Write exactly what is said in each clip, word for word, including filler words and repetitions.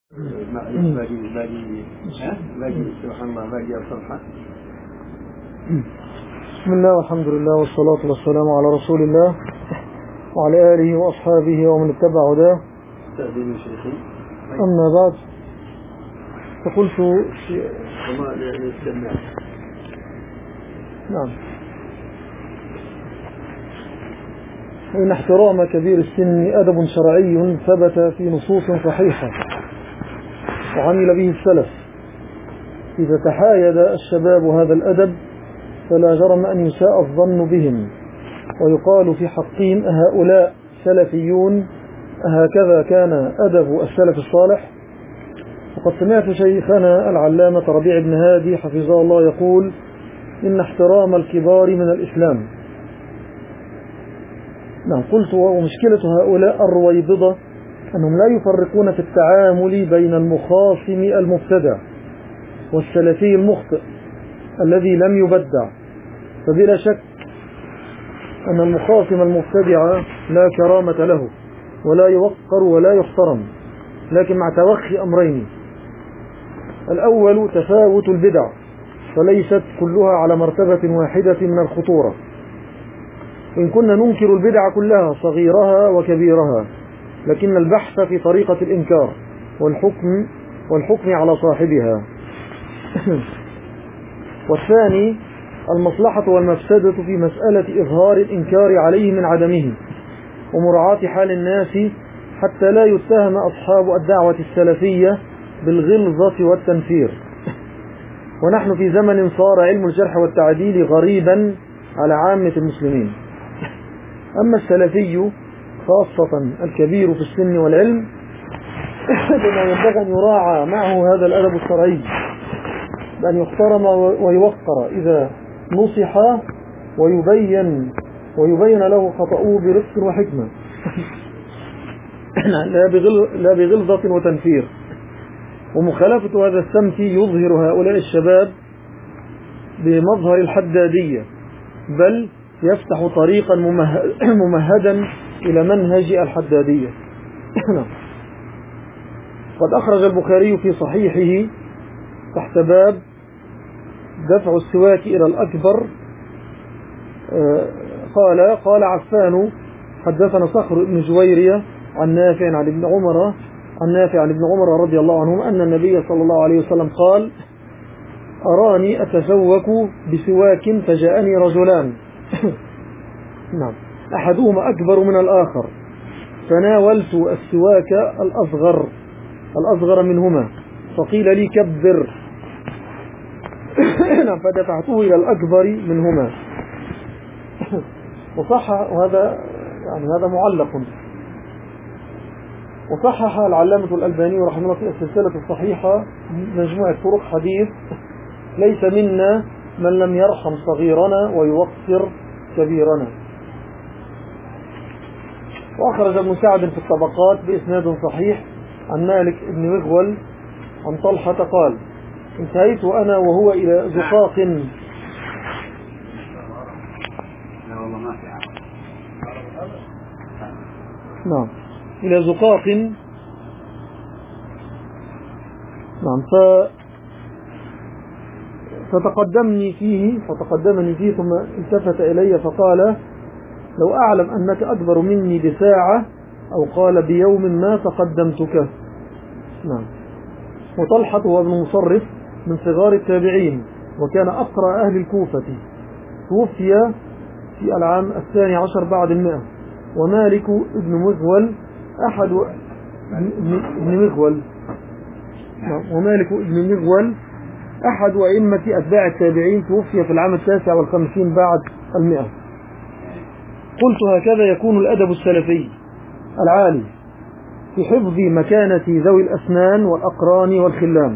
باقي باقي باقي سبحان الله باقي الصفحة. بسم الله والحمد لله والصلاة والسلام على رسول الله وعلى آله وأصحابه ومن اتبع هداه. تأذين شيخي. أما بعد فقلت وما نستمع. نعم. إن احترام كبير السن أدب شرعي ثبت في نصوص صحيحة وعمل به السلف. إذا تحايد الشباب هذا الأدب فلا جرم أن يساء الظن بهم ويقال في حقهم أهؤلاء سلفيون، أهكذا كان أدب السلف الصالح. وقد سمعت شيخنا العلامة ربيع بن هادي حفظه الله يقول: إن احترام الكبار من الإسلام. نعم. قلت: ومشكلة هؤلاء الرويبضة أنهم لا يفرقون في التعامل بين المخاصم المبتدع والسلفي المخطئ الذي لم يبدع. فبلا شك أن المخاصم المبتدع لا كرامة له ولا يوقر ولا يحترم، لكن مع توخي أمرين: الأول تفاوت البدع، فليست كلها على مرتبة واحدة من الخطورة، وإن كنا ننكر البدع كلها صغيرها وكبيرها، لكن البحث في طريقة الإنكار والحكم والحكم على صاحبها. والثاني المصلحة والمفسدة في مسألة إظهار الإنكار عليه من عدمه ومراعاة حال الناس حتى لا يتهم أصحاب الدعوة السلفية بالغلظة والتنفير. ونحن في زمن صار علم الجرح والتعديل غريبا على عامة المسلمين. أما السلفي خاصة الكبير في السن والعلم بما ينبغي أن يراعى معه هذا الأدب الشرعي، بأن يحترم ويوقر إذا نصح ويبين ويبين له خطأه برفق وحكمة لا بغلظة وتنفير. ومخالفة هذا السمت يظهر هؤلاء الشباب بمظهر الحدادية، بل يفتح طريقا ممهدا إلى منهج الحدادية. قد أخرج البخاري في صحيحه تحت باب دفع السواك إلى الأكبر قال قال عفان حدثنا صخر بن جويرية عن نافع عن ابن عمر عن نافع عن ابن عمر رضي الله عنهما أن النبي صلى الله عليه وسلم قال: أراني أتسوك بسواك فجاءني رجلان نعم أحدهما أكبر من الآخر، فناولت السواك الأصغر الأصغر منهما فقيل لي كبر فدفعته إلى الأكبر منهما. وصح وهذا يعني هذا معلق. وصحح العلامة الألباني رحمه الله في السلسلة الصحيحة مجموعة طرق حديث: ليس منا من لم يرحم صغيرنا ويوقر كبيرنا. وأخرج ابن سعد في الطبقات بإسناد صحيح عن مالك بن مغول عن طلحة قال: انتهيت أنا وهو إلى زقاق نعم إلى زقاق نعم ف فتقدمني فيه فتقدمني فيه ثم التفت إلي فقال: لو أعلم أنك أكبر مني بساعة أو قال بيوم ما تقدمتك. نعم. وطلحة هو ابن مصرف من صغار التابعين وكان أقرأ أهل الكوفة، توفي في العام الثاني عشر بعد المئة. ومالك ابن مغول أحد ابن مغول نعم. ومالك ابن مغول أحد أئمة أتباع التابعين، توفي في العام التاسع والخمسين بعد المئة. قلت: هكذا يكون الأدب السلفي العالي في حفظ مكانة ذوي الأسنان والأقران والخلان.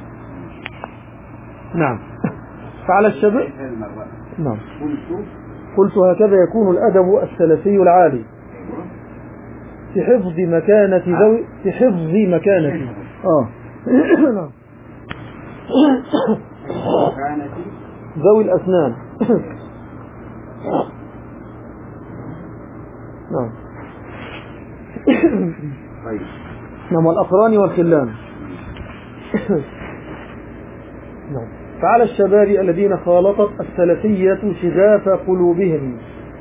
نعم. فعلى الشباب نعم. قلت: هكذا يكون الأدب السلفي العالي في حفظ مكانة ذوي في حفظ مكانة آه نعم ذوي الأسنان نعم نعم والأقران والخلان. فعلى الشباب الذين خالطت السلفية شغاف قلوبهم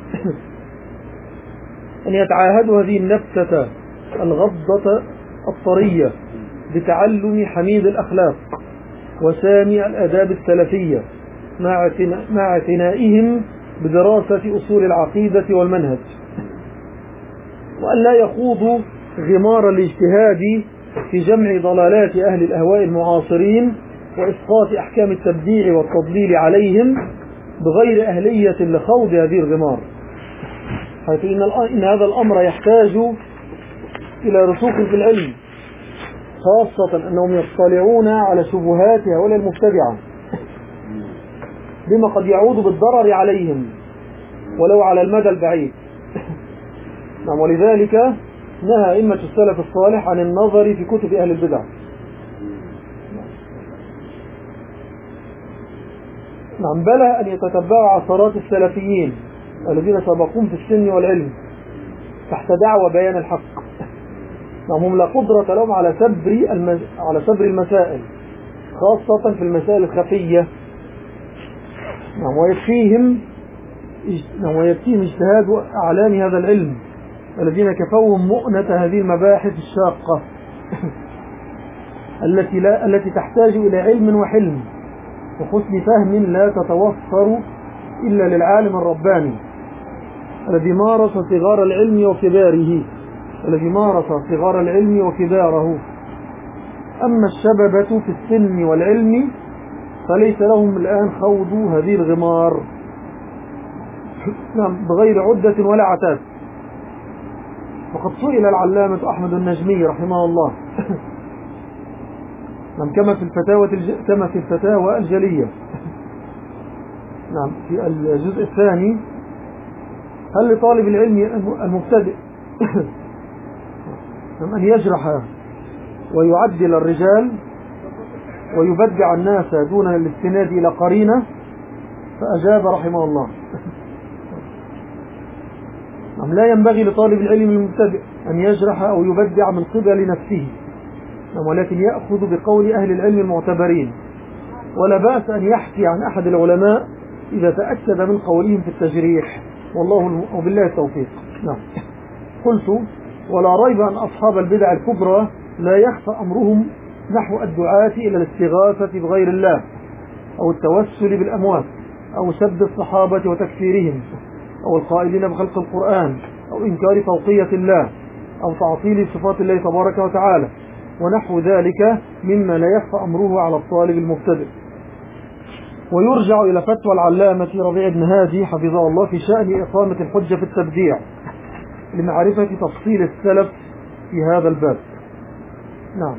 أن يتعاهدوا هذه النبتة الغضة الطرية بتعلم حميد الأخلاق وسامي الآداب السلفية مع اعتنائهم بدراسة أصول العقيدة والمنهج، وأن لا يخوضوا غمار الاجتهاد في جمع ضلالات أهل الأهواء المعاصرين وإسقاط أحكام التبديع والتضليل عليهم بغير أهلية لخوض هذه الغمار، حيث إن هذا الأمر يحتاج إلى رسوخ في العلم، خاصة أنهم يطلعون على شبهات هؤلاء المبتدعة بما قد يعود بالضرر عليهم ولو على المدى البعيد. نعم، ولذلك نهى أئمة السلف الصالح عن النظر في كتب أهل البدع. نعم، بل أن يتتبعوا عثرات السلفيين الذين سبقون في السن والعلم تحت دعوى بيان الحق. نعم، هم لا قدرة لهم على سبر المز... على سبر المسائل، خاصة في المسائل الخفية. نعم، ويكفيهم نعم ويكفيهم اجتهاد أعلام هذا العلم الذين كفوهم مؤنة هذه المباحث الشاقة التي لا التي تحتاج إلى علم وحلم وحسن فهم لا تتوفر إلا للعالم الرباني الذي مارس صغار العلم وكباره الذي مارس صغار العلم وكباره. أما الشببة في السن والعلم فليس لهم الآن خوض هذه الغمار بغير عدة ولا عتاد. وقد سئل العلامة أحمد النجمي رحمه الله نعم كما في الفتاوى الج... كما في الفتاوى الجلية نعم في الجزء الثاني: هل لطالب العلم المبتدئ نعم أن يجرح ويعدل الرجال ويبدع الناس دون الاستناد إلى قرينة؟ فأجاب رحمه الله: نعم، لا ينبغي لطالب العلم المبتدئ أن يجرح أو يبدع من قبل نفسه، ولكن يأخذ بقول أهل العلم المعتبرين، ولا بأس أن يحكي عن أحد العلماء إذا تأكد من قولهم في التجريح، والله وبالله التوفيق. نعم. قلت: ولا ريب أن أصحاب البدع الكبرى لا يخفى أمرهم نحو الدعاة إلى الاستغاثة بغير الله أو التوسل بالأموات أو سب الصحابة وتكفيرهم أو القائلين بخلق القرآن أو إنكار فوقية الله أو تعطيل صفات الله تبارك وتعالى ونحو ذلك مما لا يخفى أمره على الطالب المبتدئ. ويرجع إلى فتوى العلامة ربيع بن هادي حفظه الله في شأن إقامة الحجة في التبديع لمعرفة تفصيل السلف في هذا الباب. نعم.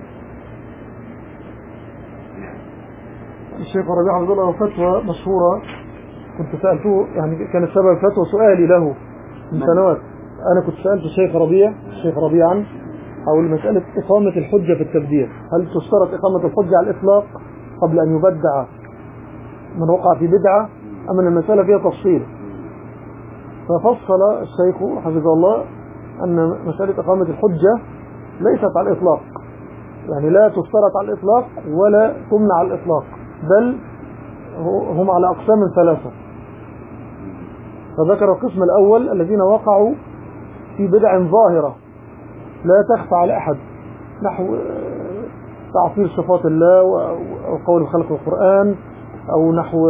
الشيخ ربيع حفظه الله فتوى مشهورة كنت سألته، يعني كان السبب فتوى سؤالي له من سنوات. أنا كنت سألت الشيخ ربيع الشيخ ربيعا حول مسألة إقامة الحجة في التبديع، هل تشترط إقامة الحجة على الإطلاق قبل أن يبدع من وقع في بدعة أم أن المسألة فيها تفصيل؟ ففصل الشيخ حفظه الله أن مسألة إقامة الحجة ليست على الإطلاق، يعني لا تشترط على الإطلاق ولا تمنع على الإطلاق، بل هم على أقسام ثلاثة. فذكر القسم الأول الذين وقعوا في بدع ظاهرة لا تخفى على أحد، نحو تعطيل صفات الله أو قول خلق القرآن أو نحو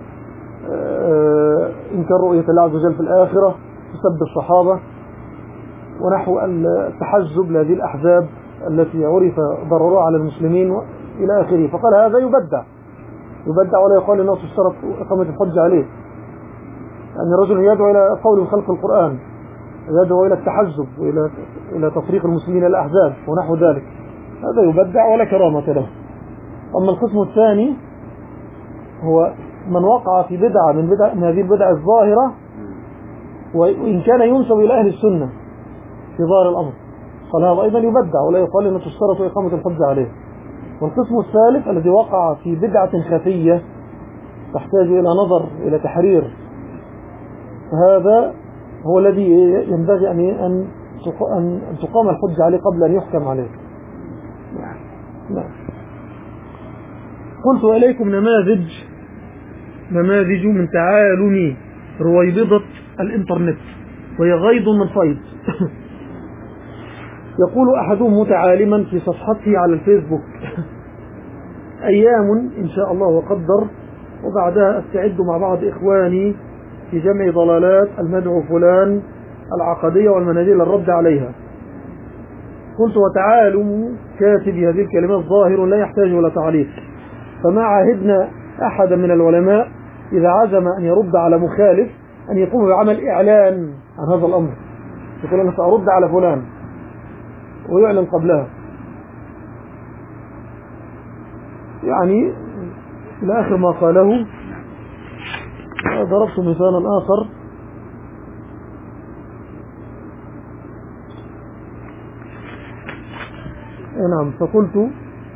إنكار رؤية الله عز وجل في الآخرة وسب الصحابة ونحو التحزب لهذه الأحزاب التي عرف ضررها على المسلمين إلى آخره. فقال هذا يبدع يبدع ولا يقال الناس اشترط إقامة الحجة عليه، يعني الرجل يدعو إلى قول خلق القرآن، يدعو إلى التحزب وإلى إلى تفريق المسلمين إلى الأحزاب ونحو ذلك، هذا يبدع ولا كرامة له. أما القسم الثاني هو من وقع في بدعة من, بدع من هذه البدع الظاهرة وإن كان ينسب إلى أهل السنة في ظاهر الأمر، قال هذا أيضا يبدع ولا يقال أن تشترط إقامة الحجة عليه. والقسم الثالث الذي وقع في بدعة خفية تحتاج إلى نظر إلى تحرير، هذا هو الذي ينبغي أن أن تقام الحجة عليه قبل أن يحكم عليه. نعم. قلت إليكم نماذج نماذج من تعالم رويبضة الإنترنت، وهي غيض من فيض. يقول أحدهم متعالما في صفحته على الفيسبوك: أيام إن شاء الله وقدر، وبعدها أستعد مع بعض إخواني في جمع ضلالات المدعو فلان العقدية والمناديل الرد عليها. قلت: وتعالم كاتب هذه الكلمات ظاهر لا يحتاج إلى تعليق، فما عاهدنا أحدا من العلماء إذا عزم أن يرد على مخالف أن يقوم بعمل إعلان عن هذا الأمر، يقول أنا سأرد على فلان ويعلن قبلها. يعني إلى آخر ما قاله. ضربت مثالا آخر: نعم، فقلت: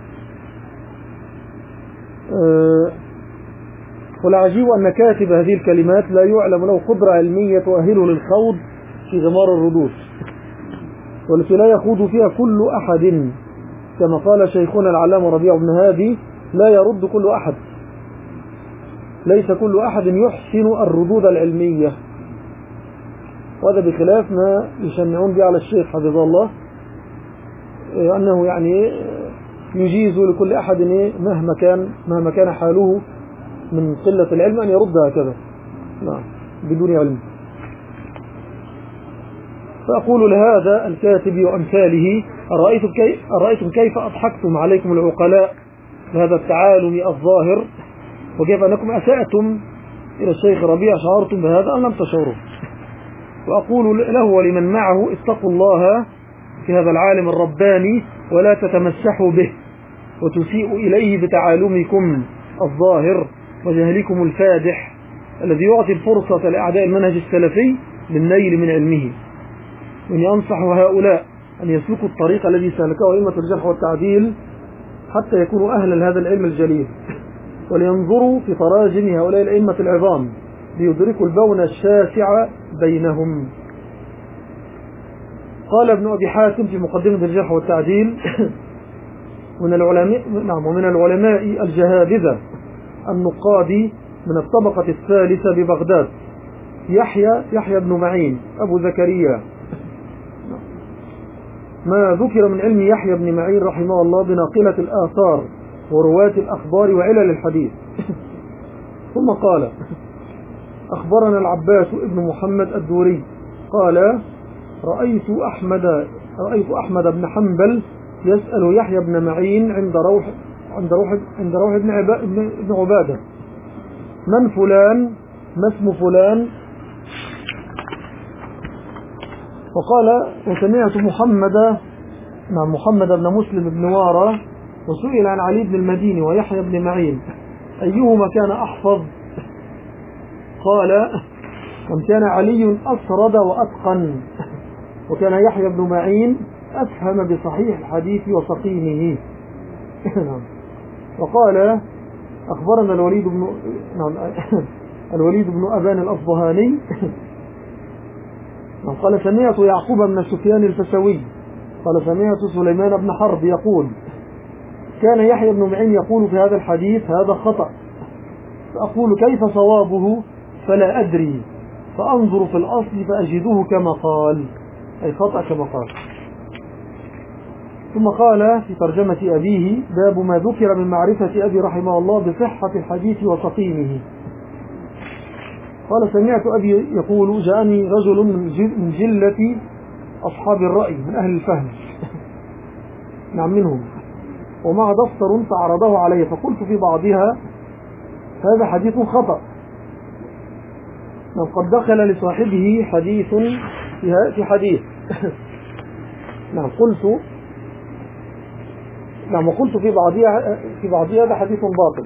أه والعجيب أن كاتب هذه الكلمات لا يعلم له قدرة علمية تؤهله للخوض في غمار الردود، والتي لا يخوض فيها كل أحد، كما قال شيخنا العلامة ربيع بن هادي: لا يرد كل أحد، ليس كل أحد يحسن الردود العلمية. وهذا بخلاف ما يشنعون به على الشيخ حفظه الله، أنه يعني يجيز لكل أحد مهما كان مهما كان حاله من قلة العلم أن يرد هكذا، نعم، بدون علم. فأقول لهذا الكاتب وأمثاله: أرأيتم كيف, أرأيتم كيف أضحكتم عليكم العقلاء بهذا التعالم الظاهر، وكيف أنكم أسأتم إلى الشيخ ربيع، شعرتم بهذا أم لم تشعروا؟ وأقول له ولمن معه: اتقوا الله في هذا العالم الرباني، ولا تتمسحوا به وتسيئوا إليه بتعالمكم الظاهر وجهلكم الفادح الذي يعطي الفرصة لأعداء المنهج السلفي للنيل من علمه. وإني أنصح هؤلاء أن يسلكوا الطريق الذي سلكه أئمة الجرح والتعديل حتى يكونوا أهلا لهذا العلم الجليل، ولينظروا في تراجم هؤلاء الأئمة العظام ليدركوا البون الشاسع بينهم. قال ابن أبي حاتم في مقدمة الجرح والتعديل: من العلماء نعم ومن العلماء الجهابذة النقاد من الطبقة الثالثة ببغداد يحيى يحيى بن معين أبو زكريا. ما ذكر من علم يحيى بن معين رحمه الله بناقلة الآثار ورواة الأخبار وعلل الحديث. ثم قال: أخبرنا العباس ابن محمد الدوري قال: رأيت أحمد رأيت أحمد بن حنبل يسأل يحيى بن معين عند روح عند روح عند روح ابن ابن عبادة: من فلان؟ ما اسم فلان؟ وقال: وسمعت محمد نعم محمد بن مسلم بن وارى، وسئل عن علي بن المديني ويحيى بن معين أيهما كان أحفظ؟ قال: من كان علي أسرد وأتقن، وكان يحيى بن معين أفهم بصحيح الحديث وسقيمه. وقال: أخبرنا الوليد بن نعم الوليد بن أبان الأصبهاني قال: سمعت يعقوب بن سفيان الفسوي قال: سمعت سليمان بن حرب يقول: كان يحيى بن معين يقول في هذا الحديث: هذا خطأ. فأقول: كيف صوابه؟ فلا أدري، فأنظر في الأصل فأجده كما قال، أي خطأ كما قال. ثم قال في ترجمة أبيه: باب ما ذكر من معرفة أبي رحمه الله بصحة الحديث وسقيمه. قال: سمعت أبي يقول: جاءني رجل من جلة أصحاب الرأي من أهل الفهم، نعم منهم، ومع دفتر فعرضه علي، فقلت في بعضها: هذا حديث خطأ، قد دخل لصاحبه حديث في حديث. نعم قلت نعم وقلت في بعضها في بعضها هذا حديث باطل،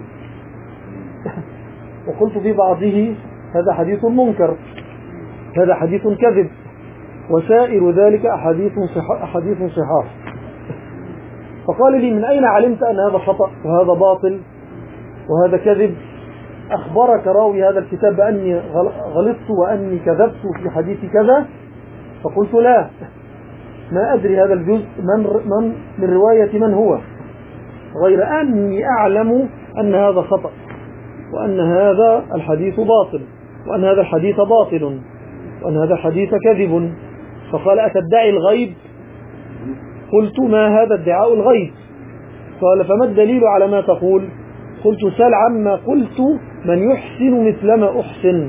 وقلت في بعضه هذا حديث منكر، هذا حديث كذب، وسائر ذلك أحاديث أحاديث صحاح. فقال لي: من أين علمت أن هذا خطأ وهذا باطل وهذا كذب؟ أخبرك راوي هذا الكتاب بأني غلطت وأني كذبت في حديث كذا؟ فقلت: لا، ما أدري هذا الجزء من, من, من رواية من هو، غير أني أعلم أن هذا خطأ، وأن هذا الحديث باطل، وأن هذا الحديث باطل، وأن هذا الحديث كذب. فقال: أتدعي الغيب؟ قلت: ما هذا ادعاء الغيب؟ قال: فما الدليل على ما تقول؟ قلت: سل عما قلت من يحسن مثل ما أحسن.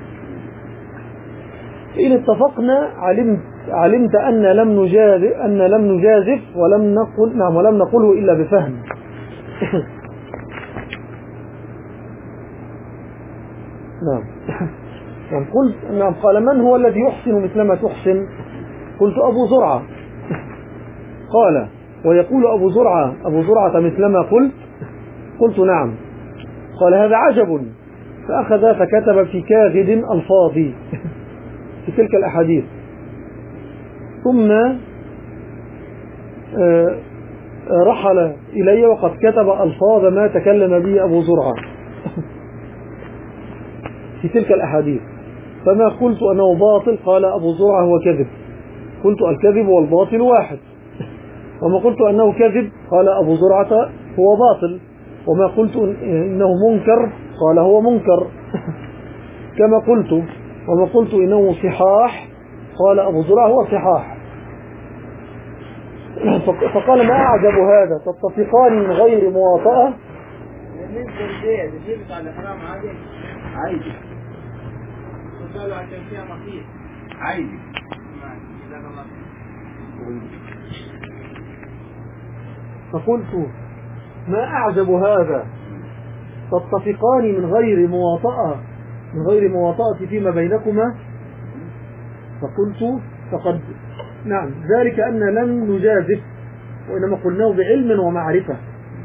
إن اتفقنا علمت علمت أن لم نجازف أن لم نجازف ولم نقل نعم ولم نقله إلا بفهم. نعم. نعم قلت نعم قال: من هو الذي يحسن مثل ما تحسن؟ قلت: أبو زرعة. قال: ويقول أبو زرعة أبو زرعة مثل ما قلت؟ قلت: نعم. قال: هذا عجب. فأخذ فكتب في كاغد الفاظي في تلك الأحاديث، ثم رحل إلي وقد كتب ألفاظ ما تكلم به أبو زرعة في تلك الأحاديث. فما قلت أنه باطل قال أبو زرعة هو كذب. قلت: الكذب والباطل واحد. وما قلت أنه كذب قال أبو زرعة هو باطل. وما قلت إنه منكر قال هو منكر كما قلت. وما قلت إنه صحاح قال أبو زرعة هو صحاح. فقال: ما أعجب هذا، تتفقان من غير مواطأة؟ فقلت: ما أعجب هذا، تتفقان من غير مواطأة من غير مواطأة فيما بينكما؟ فقلت: فقد نعم ذلك أن لم نجازف، وإنما قلناه بعلم ومعرفة.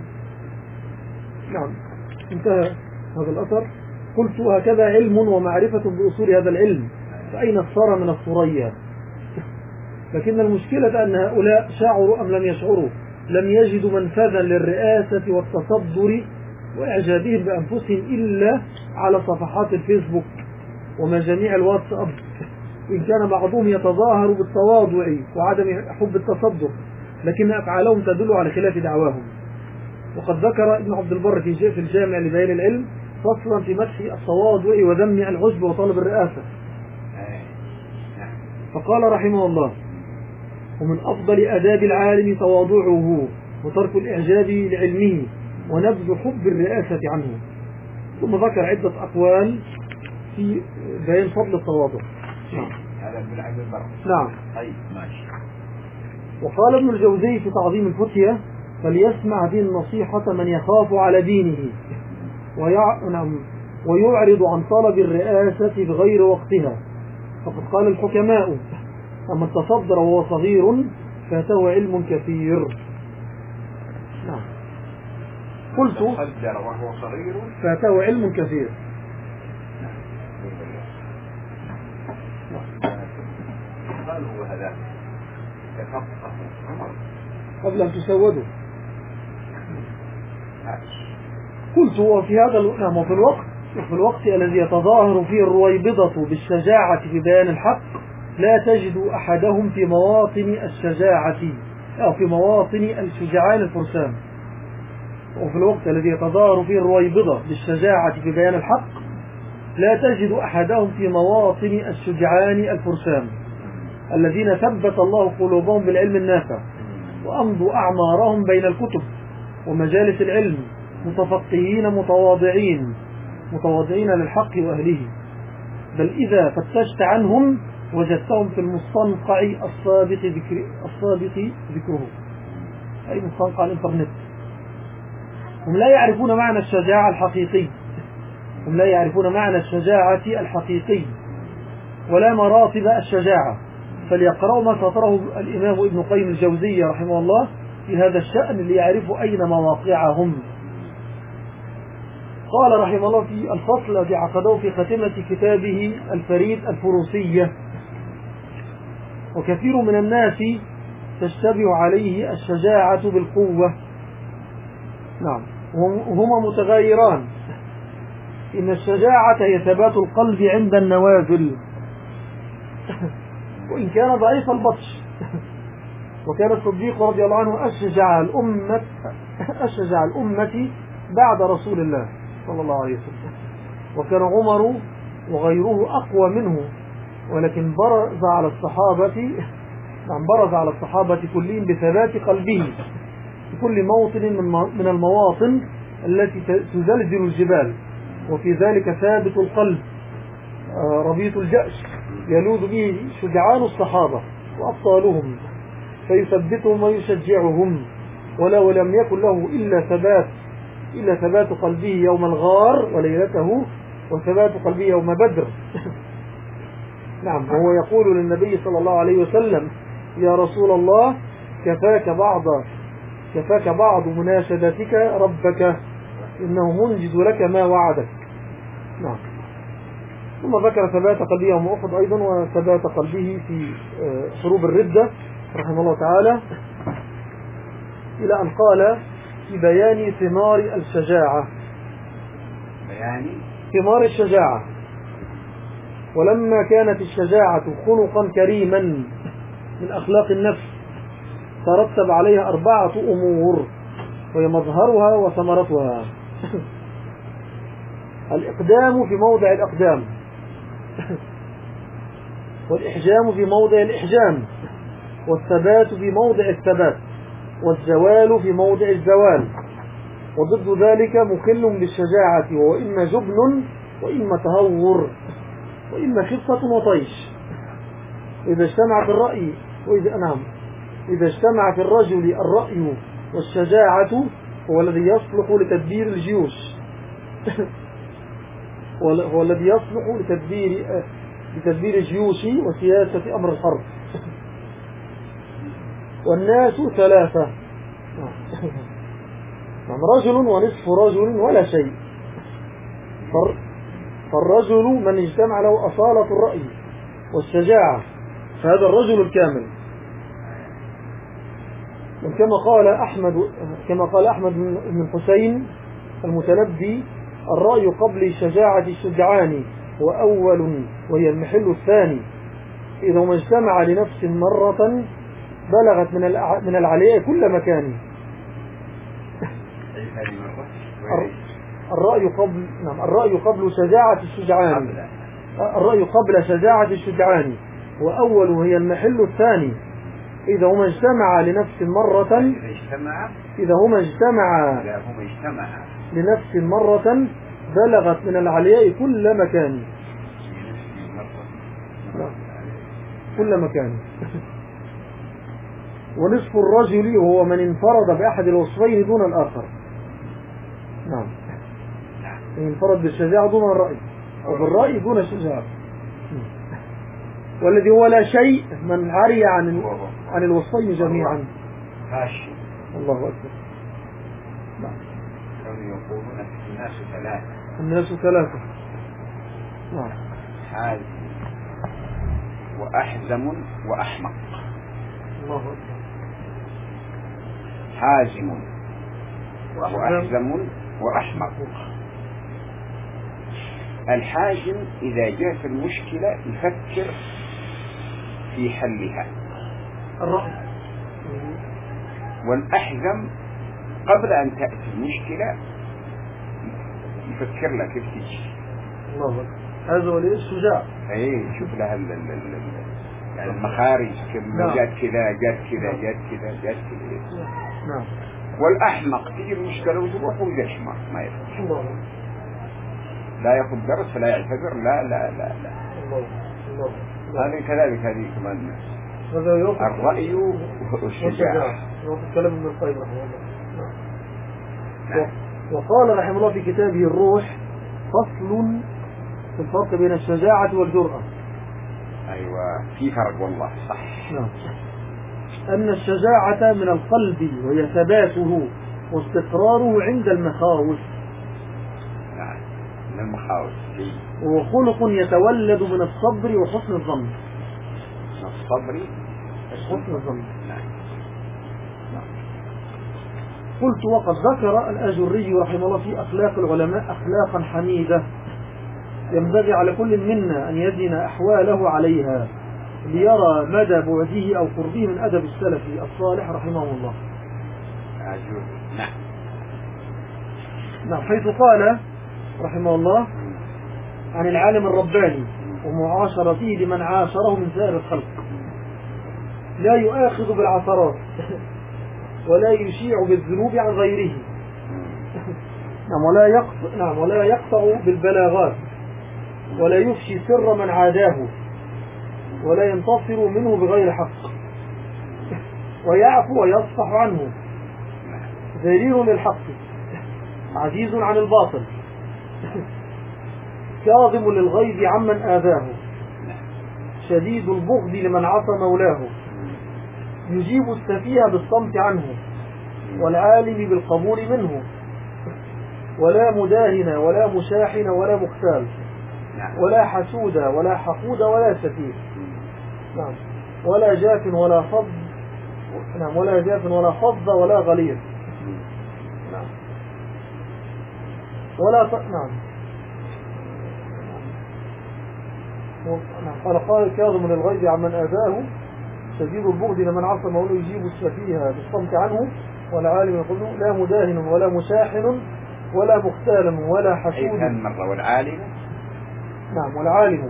نعم انتهى هذا الأثر. قلت: هكذا علم ومعرفة بأصول هذا العلم، فأين الثرى من الثريا؟ لكن المشكلة أن هؤلاء شعروا أم لم يشعروا، لم يجدوا منفذا للرئاسة والتصدر وإعجابهم بأنفسهم إلا على صفحات الفيسبوك ومجاميع الواتساب، إن كان بعضهم يتظاهر بالتواضع وعدم حب التصدر، لكن أفعالهم تدل على خلاف دعواهم. وقد ذكر ابن عبد البر في الجامع لبيان العلم فصلا في مدح التواضع وذم العجب وطلب الرئاسة، فقال رحمه الله: ومن أفضل آداب العالم تواضعه وترك الإعجاب لعلمه ونبذ حب الرئاسة عنه. ثم ذكر عدة أقوال في بيان فضل التواضع. هذا ابن عبد البر. نعم. طيب ماشي. وقال ابن الجوزي في تعظيم الفتية: فليسمع هذه النصيحة من يخاف على دينه ويع... نعم ويعرض عن طلب الرئاسة بغير وقتها، فقد قال الحكماء: أما التصدر وهو صغير فاته علم كثير. نعم. قلت: تصدر وهو صغير فاته علم كثير. قالوا هذا قبل أن تسودوا. قلت: وفي هذا نعم وفي الوقت وفي الوقت الذي يتظاهر فيه الرويبضة بالشجاعة في بيان الحق لا تجد أحدهم في مواطن الشجاعة أو في مواطن الشجعان الفرسان. وفي الوقت الذي يتظاهر فيه الرويبضة بالشجاعة في بيان الحق لا تجد أحدهم في مواطن الشجعان الفرسان الذين ثبت الله قلوبهم بالعلم النافع وأمضوا أعمارهم بين الكتب ومجالس العلم متفقهين متواضعين متواضعين للحق وأهله، بل إذا فتشت عنهم وجدتهم في المستنقع السابق ذكر السابق ذكره، أي مستنقع الإنترنت. هم لا يعرفون معنى الشجاعة الحقيقي هم لا يعرفون معنى الشجاعة الحقيقي ولا مراتب الشجاعة، فليقرأوا ما سطره الإمام ابن قيم الجوزية رحمه الله في هذا الشأن ليعرفوا أين مواقعهم. قال رحمه الله في الفصل الذي عقده في خاتمة كتابه الفريد الفروسية: وكثير من الناس تشتبه عليه الشجاعة بالقوة. نعم، وهما متغايران، إن الشجاعة هي ثبات القلب عند النوازل وإن كان ضعيف البطش. وكان الصديق رضي الله عنه أشجع الأمة أشجع الأمة بعد رسول الله صلى الله عليه وسلم. وكان عمر وغيره أقوى منه، ولكن برز على الصحابة نعم برز على الصحابة كلهم بثبات قلبه في كل موطن من المواطن التي تزلزل الجبال، وفي ذلك ثابت القلب ربيط الجأش يلوذ به شجعان الصحابة وأبطالهم، فيثبتهم ويشجعهم، ولا ولم يكن له إلا ثبات إلا ثبات قلبه يوم الغار وليلته، وثبات قلبه يوم بدر. نعم، وهو يقول للنبي صلى الله عليه وسلم: يا رسول الله، كفاك بعض كفاك بعض مناشدتك ربك، إنه منجز لك ما وعدك. نعم. ثم ذكر ثبات قلبه يوم أحد أيضا، وثبات قلبه في حروب الردة رحمه الله تعالى، إلى أن قال في بيان ثمار الشجاعة بيان ثمار الشجاعة: ولما كانت الشجاعة خلقا كريما من أخلاق النفس ترتب عليها أربعة أمور، وهي مظهرها وثمرتها: الإقدام في موضع الأقدام، والإحجام في موضع الإحجام، والثبات في موضع الثبات، والزوال في موضع الزوال. وضد ذلك مخل بالشجاعة، وهو إما جبن وإما تهور وإما خفة وطيش. إذا اجتمع في الرأي وإذا نعم إذا اجتمع في الرجل الرأي والشجاعة هو الذي يصلح لتدبير الجيوش هو الذي يصلح لتدبير لتدبير الجيوش وسياسة أمر الحرب. والناس ثلاثة: رجل ونصف رجل ولا شيء. فالرجل من اجتمع له أصالة الرأي والشجاعة، فهذا الرجل الكامل. كما قال أحمد كما قال أحمد بن الحسين المتنبي: الرأي قبل شجاعة الشجعان وأول وهي المحل الثاني، إذا ما اجتمع لنفس مرة بلغت من من العلياء كل مكان. الرأي قبل نعم الرأي قبل شجاعة الشجعان الرأي قبل شجاعة الشجعان وأول وهي المحل الثاني، إذا هما اجتمع لنفس مرة إذا هما اجتمع لنفس مرة بلغت من العلياء كل مكان كل مكان. ونصف الرجل هو من انفرد بأحد الوصفين دون الآخر. نعم، انفرد بالشجاعة دون الرأي، أو بالرأي دون الشجاعة. والذي هو لا شيء من عري عن عن الوصفين جميعا. ماشي. الله أكبر. نعم. كانوا يقولون الناس ثلاثة. الناس ثلاثة. نعم. حازم وأحزم وأحمق. الله أكبر. حازم وأحزم وأحمق. الحازم إذا جاءت المشكلة يفكر في حلها. الرأي. والأحزم قبل أن تأتي المشكلة يفكر لها كيف تجي. الله أكبر. هذا هو الشجاع. أيه، شوف لها ال ال ال يعني المخارج كم جات كذا جات كذا جات كذا جات كذا. نعم. والأحمق تجي المشكلة وتروح ويشمر ما يفكر. الله. لا يأخذ درس ولا يعتذر. لا لا لا لا. الله. الله. هذه كذلك هذه كمان. الرأي والشجاعة. يوقف كلام ابن القيم رحمه الله. نعم. وقال رحمه الله في كتابه الروح: فصل في الفرق بين الشجاعة والجرأة. أيوة، في فرق والله صح. نعم. أن الشجاعة من القلب وهي ثباته واستقراره عند المخاوف. نعم، من المخاوف. وهو خلق يتولد من الصبر وحسن الظن. من الصبر وحسن الظن. نعم. قلت: وقد ذكر الأجري رحمه الله في أخلاق العلماء أخلاقا حميدة ينبغي على كل منا أن يزن أحواله عليها ليرى مدى بعده أو قربه من أدب السلف الصالح رحمه الله. أجر. نعم. نعم، حيث قال رحمه الله عن العالم الرباني ومعاشرته لمن عاشره من سائر الخلق: لا يؤاخذ بالعثرات ولا يشيع بالذنوب عن غيره. نعم، ولا يقطع نعم ولا يقطع بالبلاغات، ولا يفشي سر من عاداه، ولا ينتصر منه بغير حق، ويعفو ويصفح عنه، ذليل للحق، عزيز عن الباطل، كاظم للغيظ عمن آذاه، شديد البغض لمن عصى مولاه، يجيب السفيه بالصمت عنه، والعالم بالقبول منه، ولا مداهن ولا مشاحن ولا مختال، ولا حسود ولا حقود ولا سفيه. نعم، ولا جاف ولا فض نعم ولا جاف ولا فض ولا غليظ. نعم، ولا ط... نعم نعم قال قال كاظم للغيظ عمن آذاه، شديد البغض لمن عصى مولاه، يجيب السفيه بالصمت عنه، والعالم يقول لا مداهن ولا مشاحن ولا مختال ولا حسود. مرة والعالم نعم، والعالم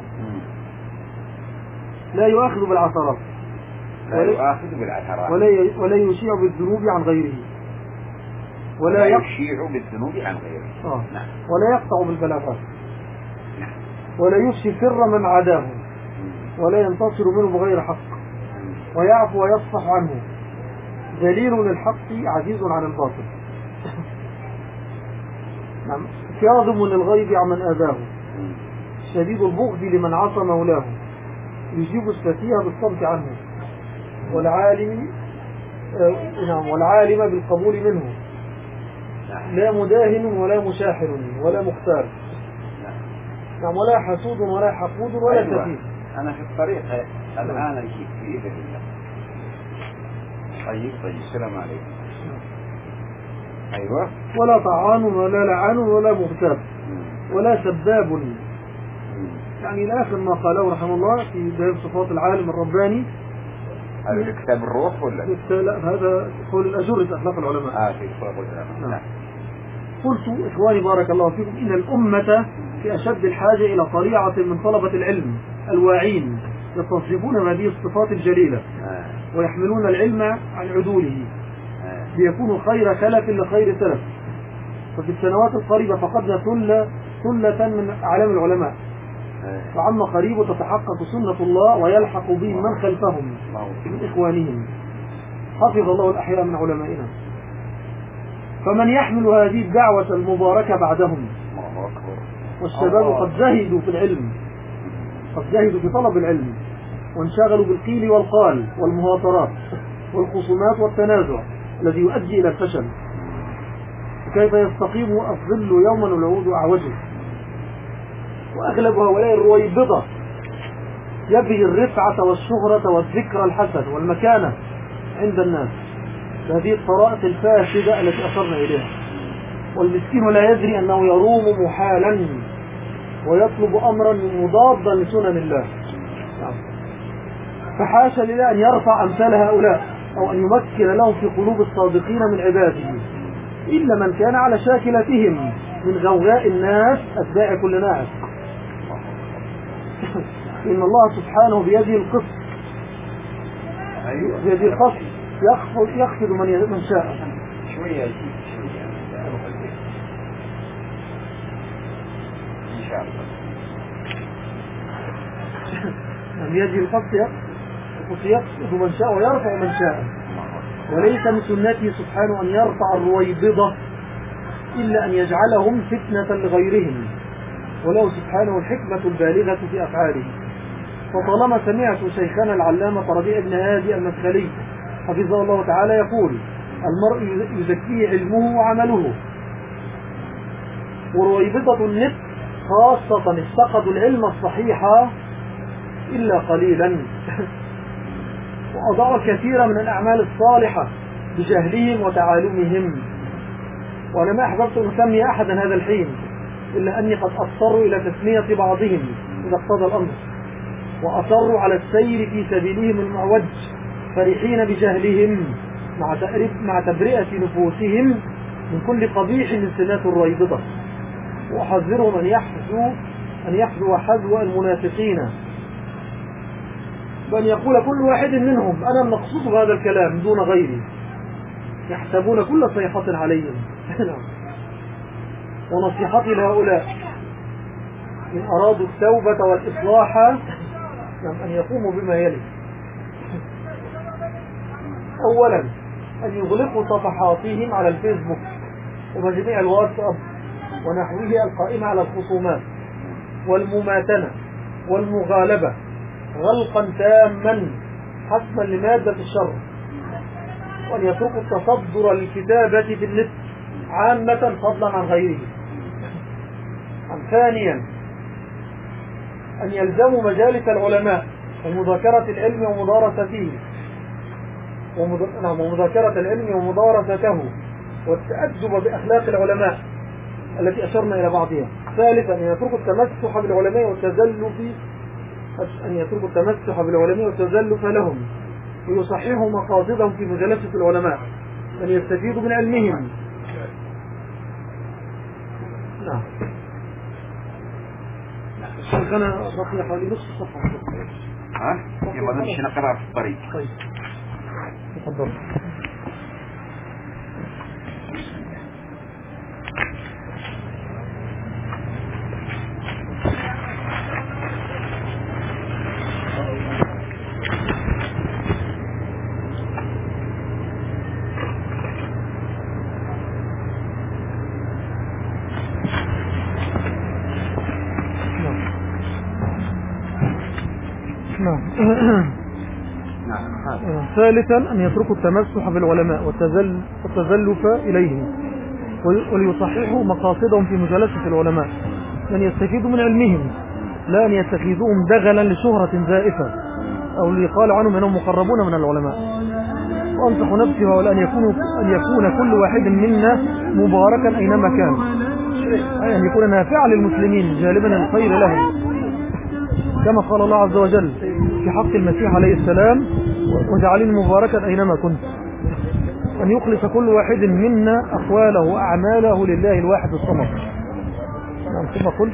لا يؤاخذ بالعثرات، لا يؤاخذ بالعثرات، ولا ولا يشيع بالذنوب عن غيره، ولا يشيع بالذنوب عن غيره. آه. نعم. ولا يقطع بالبلاغات. نعم. ولا يفشي سر من عاداه، ولا ينتصر منه بغير حق، ويعفو ويصفح عنه، ذليل للحق، عزيز عن الباطل. نعم، كاظم للغيظ عمن آذاه، شديد البغض لمن عصى مولاه، يجيب السفيه بالصمت عنه، والعالم آه نعم والعالم بالقبول منه، لا مداهن ولا مشاحن ولا مختار. نعم، ولا حسود ولا حقود ولا أيوة. سفيه. أنا في الطريق الآن أجيب في إذن الله. طيب طيب السلام عليكم. أيوة. ولا طعان ولا لعان ولا مغتاب ولا سباب. يعني إلى آخر ما قاله رحمه الله في باب صفات العالم الرباني. هذا في كتاب الروح ولا؟ لا، هذا قول الأجر أخلاق العلماء. آه في أخلاق العلماء. نعم. قلت إخواني بارك الله فيكم إن الأمة في أشد الحاجة إلى طليعة من طلبة العلم الواعين يتصفون هذه الصفات الجليلة آه. ويحملون العلم عن عدوله ليكونوا خير خلف لخير سلف. ففي السنوات القريبة فقدنا ثلة ثلة من أعلام العلماء، فعما قريب تتحقق سنة الله ويلحق بهم من خلفهم من إخوانهم. حفظ الله الأحياء من علمائنا. فمن يحمل هذه الدعوة المباركة بعدهم، والشباب قد زهدوا في العلم، قد زهدوا في طلب العلم، وانشغلوا بالقيل والقال والمهاترات والخصومات والتنازع الذي يؤدي إلى الفشل. وكيف يستقيم الظل يوما والعود أعوجه. وأغلب هؤلاء الرويبضة يبغي الرفعة والشهرة والذكر الحسن والمكانة عند الناس بهذه الطرائق الفاسدة التي أشرنا إليها. والمسكين لا يدري أنه يروم محالا ويطلب أمرا مضادا لسنن الله. فحاشا لله أن يرفع أمثال هؤلاء أو أن يمكن لهم في قلوب الصادقين من عباده، إلا من كان على شاكلتهم من غوغاء الناس أتباع كل ناعق. إن الله سبحانه بيده القسط، بيده القسط يخفض, يخفض من, من شاء. شوية شوية إن شاء الله. بيده القسط يخفض من شاء ويرفع من شاء. وليس من سنته سبحانه أن يرفع الرويبضة إلا أن يجعلهم فتنة لغيرهم، وله سبحانه الحكمة البالغة في أفعاله. فطالما سمعت شيخنا العلامة ربيع بن هادي المدخلي حفظه الله تعالى يقول: المرء يزكيه علمه وعمله. ورويبضة النفس خاصة افتقدوا العلم الصحيح إلا قليلا، وأضاعوا الكثير من الأعمال الصالحة بجهلهم وتعالمهم. وأنا ما أحببت أن أسمي أحدا هذا الحين، إلا أني قد أضطروا إلى تسمية بعضهم إذا اقتضى الأمر، وأصروا على السير في سبيلهم المعوج فرحين بجهلهم مع مع تبرئة نفوسهم من كل قبيح من سمات الريبضة، وأحذرهم أن يحذوا أن يحذوا حذو المنافقين، بأن يقول كل واحد منهم أنا المقصود بهذا الكلام دون غيري، يحسبون كل صيحة عليهم. ونصيحتي لهؤلاء إن أرادوا التوبة والإصلاح أن يقوموا بما يلي: أولا أن يغلقوا صفحاتهم على الفيسبوك ومجميع الواتساب ونحوه القائمة على الخصومات والمماتنة والمغالبة غلقا تاما حسما لمادة الشر، وأن يتركوا التصدر للكتابة في النت عامة فضلا عن غيره. ثانيا أن يلزموا مجالس العلماء ومذاكرة العلم ومدارسته ومذاكرة العلم ومدارسته والتأدب بأخلاق العلماء التي أشرنا إلى بعضها. ثالثا أن يتركوا التمسح بالعلماء والتزلف أن يتركوا التمسح بالعلماء والتزلف لهم، ويصححوا مقاصدهم في مجالسة العلماء، أن يستفيدوا من علمهم. نعم. كان بقي حوالي نصف صفحة. ها؟ يلا نمشي نقرأ في الطريق. طيب. تفضل. ثالثا أن يتركوا التمسح بالعلماء والتزلف إليهم، وليصححوا مقاصدهم في مجالسة العلماء، أن يستفيدوا من علمهم لا أن يتخذوهم دغلا لشهرة زائفة أو ليقال عنهم أنهم مقربون من العلماء. وأنصح نفسي ولا أن يكون أن يكون كل واحد منا مباركا أينما كان، أي أن يكون نافعا للمسلمين جالبا الخير لهم، كما قال الله عز وجل في حق المسيح عليه السلام: وجعلني مباركا أينما كنت. أن يخلص كل واحد منا أقواله وأعماله لله الواحد الصمد. نعم. ثم قل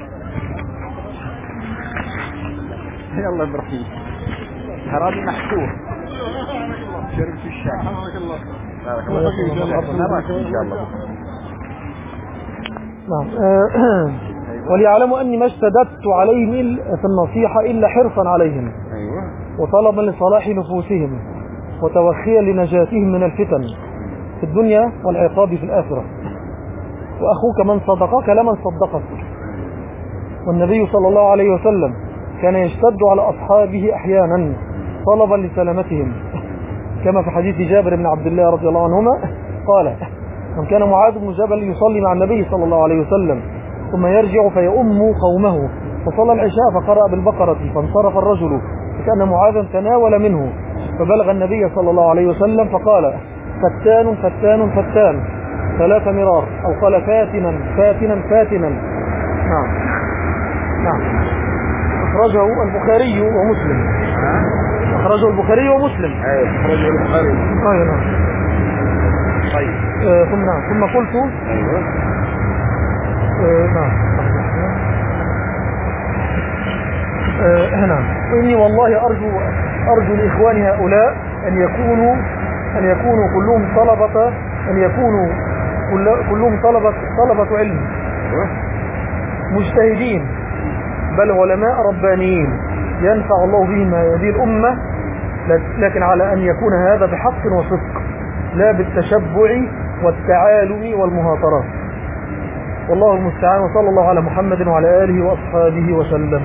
يا الله برحيم هرابي محسور شرب في الشام. بارك الله فيك. نراك إن شاء الله. نعم. وليعلموا أني ما اشتددت عليهم في النصيحة إلا حرصا عليهم وطلبا لصلاح نفوسهم وتوخيا لنجاتهم من الفتن في الدنيا والعقاب في الآخرة. وأخوك من صدقك لمن صدقك. والنبي صلى الله عليه وسلم كان يشتد على أصحابه أحيانا طلبا لسلامتهم، كما في حديث جابر بن عبد الله رضي الله عنهما قال: من كان معاذ بن جبل يصلي مع النبي صلى الله عليه وسلم ثم يرجع فيؤم قومه، فصلى العشاء فقرأ بالبقرة فانصرف الرجل فكأن معاذا تناول منه، فبلغ النبي صلى الله عليه وسلم فقال: فتان فتان فتان ثلاث مرار، أو قال فاتنا فاتنا فاتنا. نعم. نعم. أخرجه البخاري ومسلم. أخرجه البخاري ومسلم. أي أخرجه البخاري. أي نعم. طيب. آه ثم نعم ثم قلت. أيوه. آه نعم. آه نعم. وإني والله أرجو أرجو لإخواني هؤلاء أن يكونوا أن يكونوا كلهم طلبة أن يكونوا كلهم طلبة طلبة علم مجتهدين، بل علماء ربانيين ينفع الله بهم هذه الأمة، لكن على أن يكون هذا بحق وصدق لا بالتشبع والتعالم والمهاترات. والله المستعان، وصلى الله على محمد وعلى آله وأصحابه وسلم.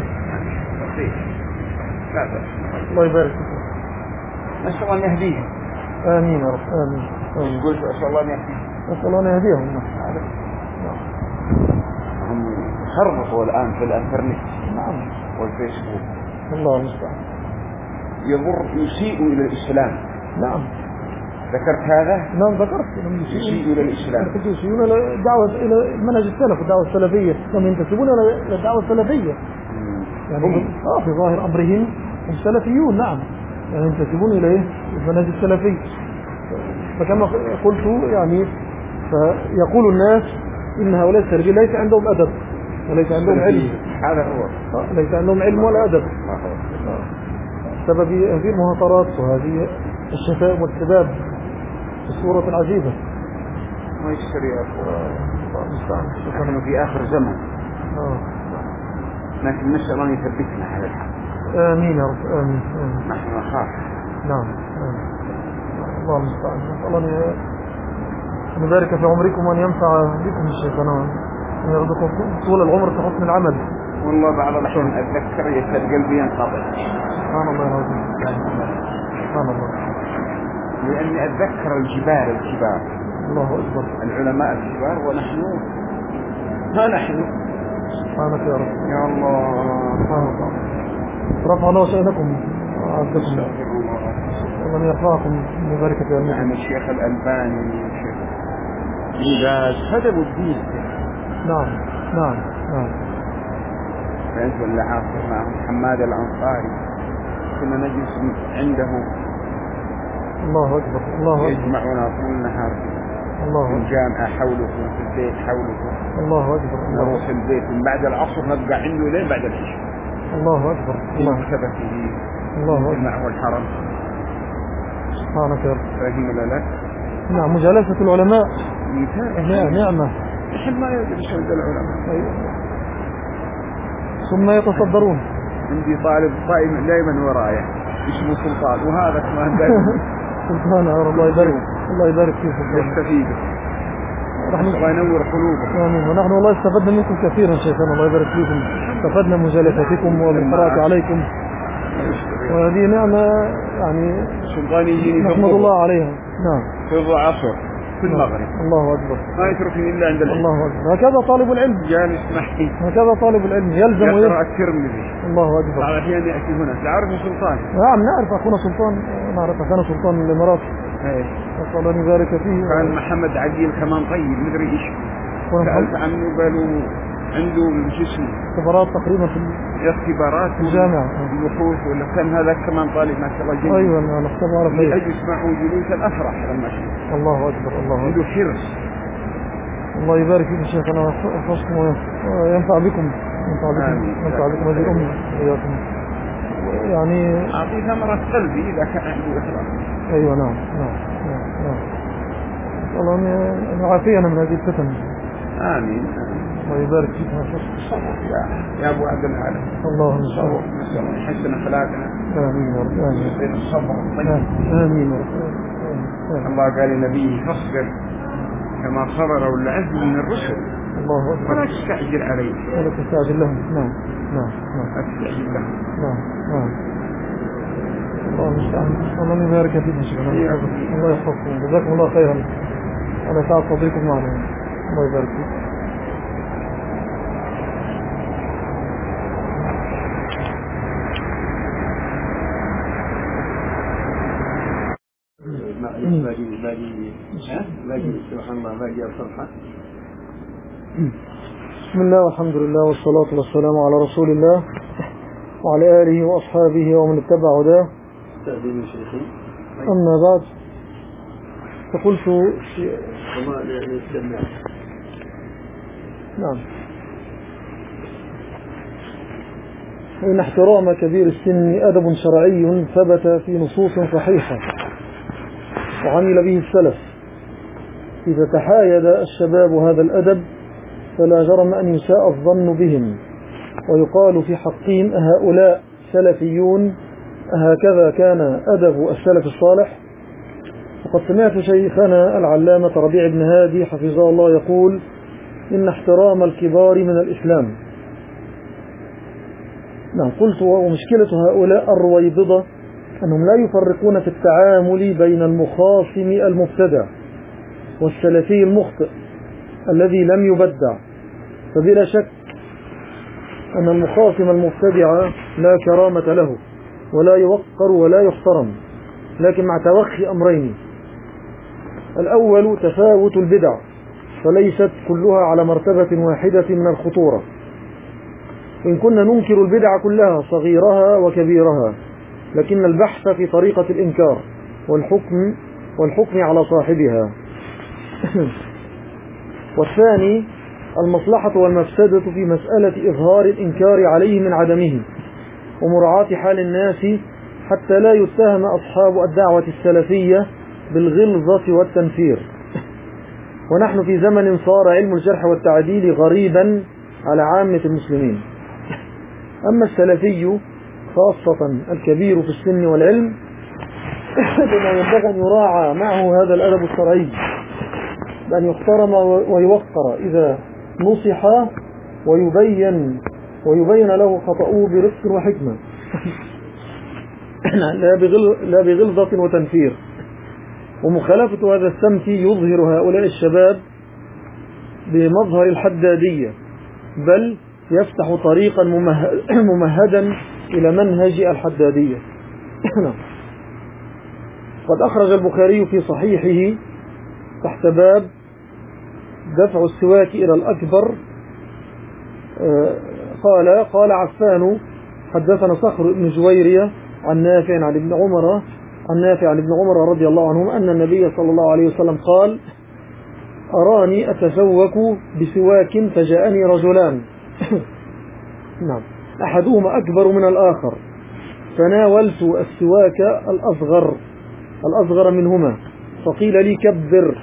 الله يبارك فيك. نسأل الله أن يهديهم. آمين يا رب. آمين. آمين. قلت أسأل الله أن يهديهم. أسأل الله أن يهديهم. هم خربطوا الآن في الانترنت. نعم. والفيسبوك. الله المستعان. يضر يسيء إلى الإسلام. نعم. ذكرت هذا؟ نعم ذكرت. يسيء إلى الإسلام. يسيئون إلى الدعوة إلى منهج السلف والدعوة السلفية، هم ينتسبون إلى الدعوة السلفية. يعني آه في ظاهر أمرهم هم سلفيون. نعم. يعني ينتسبون إلى المنهج السلفي. فكما قلت يعني فيقول الناس إن هؤلاء السلفيين ليس عندهم أدب وليس عندهم علم. هذا هو ليس عندهم علم ولا أدب بسبب هذه المهاترات وهذه الشتائم والسباب الصورة العجيبة. ما يشتري نحن في آخر زمن لكن نسأل الله يثبتنا على الحق. آمين يا رب. آمين. نحن نخاف. نعم. الله المستعان. نسأل الله أن يبارك في عمركم وأن ينفع بكم الشيطان وأن يرزقكم طول العمر في حسن العمل. والله بعض الأحيان أتذكر يكاد قلبي ينقطع. سبحان الله العظيم. سبحان الله. لأني أتذكر الجبال الكبار. الله أكبر. العلماء الكبار ونحن ها نحن. سبحانك يا رب. يا الله. سبحان الله. رفع الله شأنكم وعزكم. ومن يرفعكم ببركة الله. يعني الشيخ الألباني الشيخ باز خدموا الدين. نعم نعم نعم. فأنت اللي عاصر معهم حماد الأنصاري كنا نجلس عنده. الله أكبر. الله أكبر. يجمعنا طول النهار. الله أكبر. الجامعة حوله في البيت حوله. الله أكبر. نروح البيت من بعد العصر نبقى عنده لين بعد العشاء. الله أكبر. الله مكتبته. الله أكبر. معه الحرم. سبحانك يا رب. فاهم ولا لا؟ نعم مجالسة العلماء نعم نعمة. نحن ما يجلس عند العلماء. أيوة. ثم يتصدرون. عندي طالب قائم دائما ورايا اسمه سلطان وهذا كمان دائما سلطان. الله يبارك الله يبارك فيك. يستفيد. الله ينور قلوبك. آمين. ونحن والله استفدنا منكم كثيرا شيخنا الله يبارك فيكم. استفدنا من مجالستكم والقراءة عليكم وهذه نعمة يعني نحمد الله عليها. نعم. في العصر في المغرب. الله أكبر. ما يتركني إلا عند العلم. الله أكبر. هكذا طالب العلم. جالس معي. هكذا طالب العلم يلزم يقرأ الترمذي. الله أكبر. بعض الأحيان يأتي هنا. تعرف سلطان؟ نعم نعرف أخونا سلطان. نعرف أخونا سلطان الإمارات. ايه. نسأل الله أن يبارك فيه. كان محمد عقيل كمان طيب مدري إيش. سألت عنه قالوا عنده جسم. اختبارات تقريبا في اختبارات في الجامعة. البحوث ولا كان هذا كمان طالب ما شاء الله جيد. أيوة أنا اختبار فيه. أجلس معه جلوس الأفرح لما شفت. الله أكبر. الله أكبر. عنده حرص. الله يبارك فيكم شيخنا ويحفظكم وينفع بكم. ينفع بكم. ينفع بكم هذه الأمة وإياكم. يعني أعطيه ثمرة قلبي إذا كان عنده إخلاص. أيوة نعم نعم نعم نعم. الله أن يعافينا من هذه الفتن. آمين. الله يبارك فيك. يا يا أبو عبد العالم. اللهم صل وسلم. يحسن أخلاقنا. آمين يا رب. آمين. الصبر. آمين يا رب. الله قال لنبيه فاصبر كما صبر أولو العزم من الرسل. الله أكبر. ولا تستعجل عليه. ولا تستعجل لهم. نعم نعم نعم. لا تستعجل لهم. نعم نعم. الله المستعان. الله يبارك فيكم شيخنا. الله يحفظكم. جزاكم الله خيرا على سعة صديقكم معنا. الله يبارك فيكم. باقي باقي باقي سبحان الله باقي الصفحة. بسم الله والحمد لله والصلاة والسلام على رسول الله وعلى آله وأصحابه ومن اتبع هداه. تأذين شيخي. أما بعد فقلت نعم إن احترام كبير السن أدب شرعي ثبت في نصوص صحيحة وعمل به السلف. إذا تحايد الشباب هذا الأدب فلا جرم أن يساء الظن بهم ويقال في حقهم أهؤلاء سلفيون أهكذا كان أدب السلف الصالح. وقد سمعت شيخنا العلامة ربيع بن هادي حفظه الله يقول إن احترام الكبار من الإسلام. نعم قلت ومشكلة هؤلاء الرويبضة أنهم لا يفرقون في التعامل بين المخاصم المبتدع والسلفي المخطئ الذي لم يبدع. فبلا شك أن المخاصم المبتدع لا كرامة له ولا يوقر ولا يحترم، لكن مع توخي أمرين: الأول تفاوت البدع فليست كلها على مرتبة واحدة من الخطورة، وإن كنا ننكر البدع كلها صغيرها وكبيرها، لكن البحث في طريقة الإنكار والحكم والحكم على صاحبها. والثاني المصلحة والمفسدة في مسألة إظهار الإنكار عليه من عدمه ومراعاة حال الناس حتى لا يتهم أصحاب الدعوة السلفية بالغلظة والتنفير. ونحن في زمن صار علم الجرح والتعديل غريبا على عامة المسلمين. أما السلفي خاصة الكبير في السن والعلم بما ينبغي أن يراعى معه هذا الأدب الشرعي بأن يحترم ويوقر إذا نصح ويبين ويبين له خطأه برفق وحكمة لا بغلظة وتنفير. ومخالفة هذا السمت يظهر هؤلاء الشباب بمظهر الحدادية، بل يفتح طريقا ممهدا إلى منهج الحدادية. قد أخرج البخاري في صحيحه تحت باب دفع السواك إلى الأكبر قال قال عفان حدثنا صخر بن جويرية عن نافع عن ابن عمر عن نافع عن ابن عمر رضي الله عنهما أن النبي صلى الله عليه وسلم قال أراني أتسوك بسواك فجاءني رجلان نعم أحدهما أكبر من الآخر فناولت السواك الأصغر الأصغر منهما فقيل لي كبر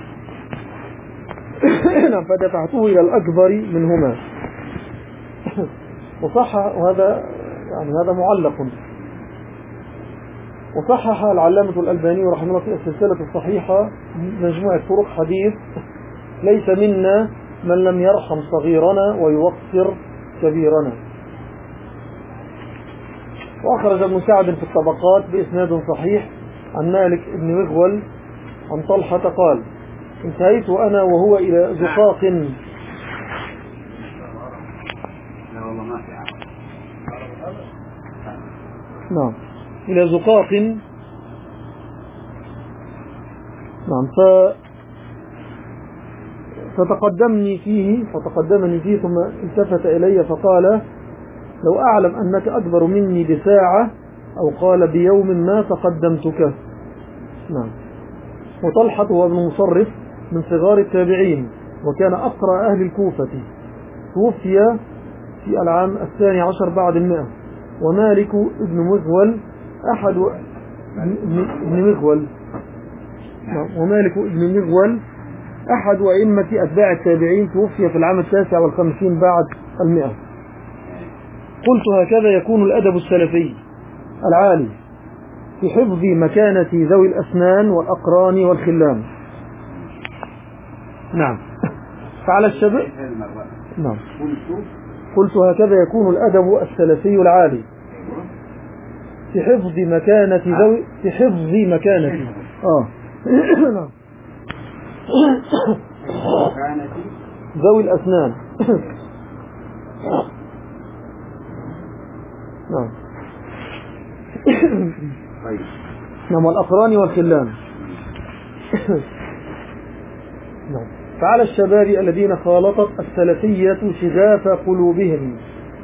فدفعته إلى الأكبر منهما. وصح وهذا يعني هذا معلق. وصحح العلامة الألباني رحمه الله في السلسلة الصحيحة مجموعة طرق حديث ليس منا من لم يرحم صغيرنا ويوقر كبيرنا. وأخرج ابن سعد في الطبقات بإسناد صحيح عن مالك بن مغول عن طلحة قال انتهيت أنا وهو إلى زقاق نعم إلى زقاق نعم ف فتقدمني فيه فتقدمني فيه ثم التفت إلي فقال لو أعلم أنك أكبر مني بساعة أو قال بيوم ما تقدمتك. نعم. وطلحة هو ابن مصرف من صغار التابعين وكان أقرأ أهل الكوفة توفي في العام الثاني عشر بعد المئة. ومالك ابن مغول أحد ابن مغول ومالك ابن مغول أحد أئمة أتباع التابعين توفي في العام التاسع والخمسين بعد المئة. قلت هكذا يكون الأدب السلفي العالي في حفظ مكانة ذوي الأسنان والأقران والخلان. نعم. فعلى الشباب نعم قلت هكذا يكون الأدب السلفي العالي في حفظ مكانة ذوي في حفظ مكانة آه نعم ذوي الأسنان نعم نعم والأقران والخلان. نعم. فعلى الشباب الذين خالطت السلفية شغاف قلوبهم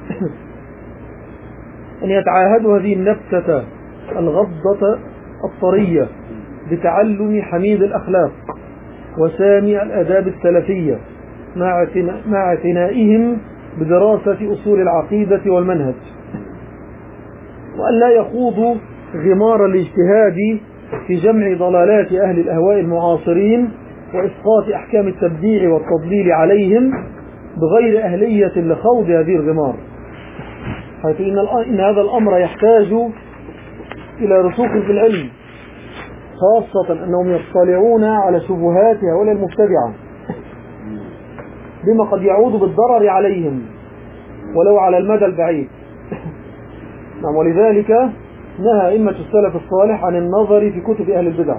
أن يتعاهدوا هذه النبتة الغضة الطرية بتعلم حميد الأخلاق وسامي الآداب السلفية مع اعتنائهم بدراسة أصول العقيدة والمنهج، وأن لا يخوضوا غمار الاجتهاد في جمع ضلالات أهل الأهواء المعاصرين وإسقاط أحكام التبديع والتضليل عليهم بغير أهلية لخوض هذه الغمار، حيث إن هذا الأمر يحتاج إلى رسوخ في العلم، خاصة أنهم يطلعون على شبهات هؤلاء المبتدعة بما قد يعود بالضرر عليهم ولو على المدى البعيد. نعم. ولذلك نهى أئمة السلف الصالح عن النظر في كتب أهل البدع.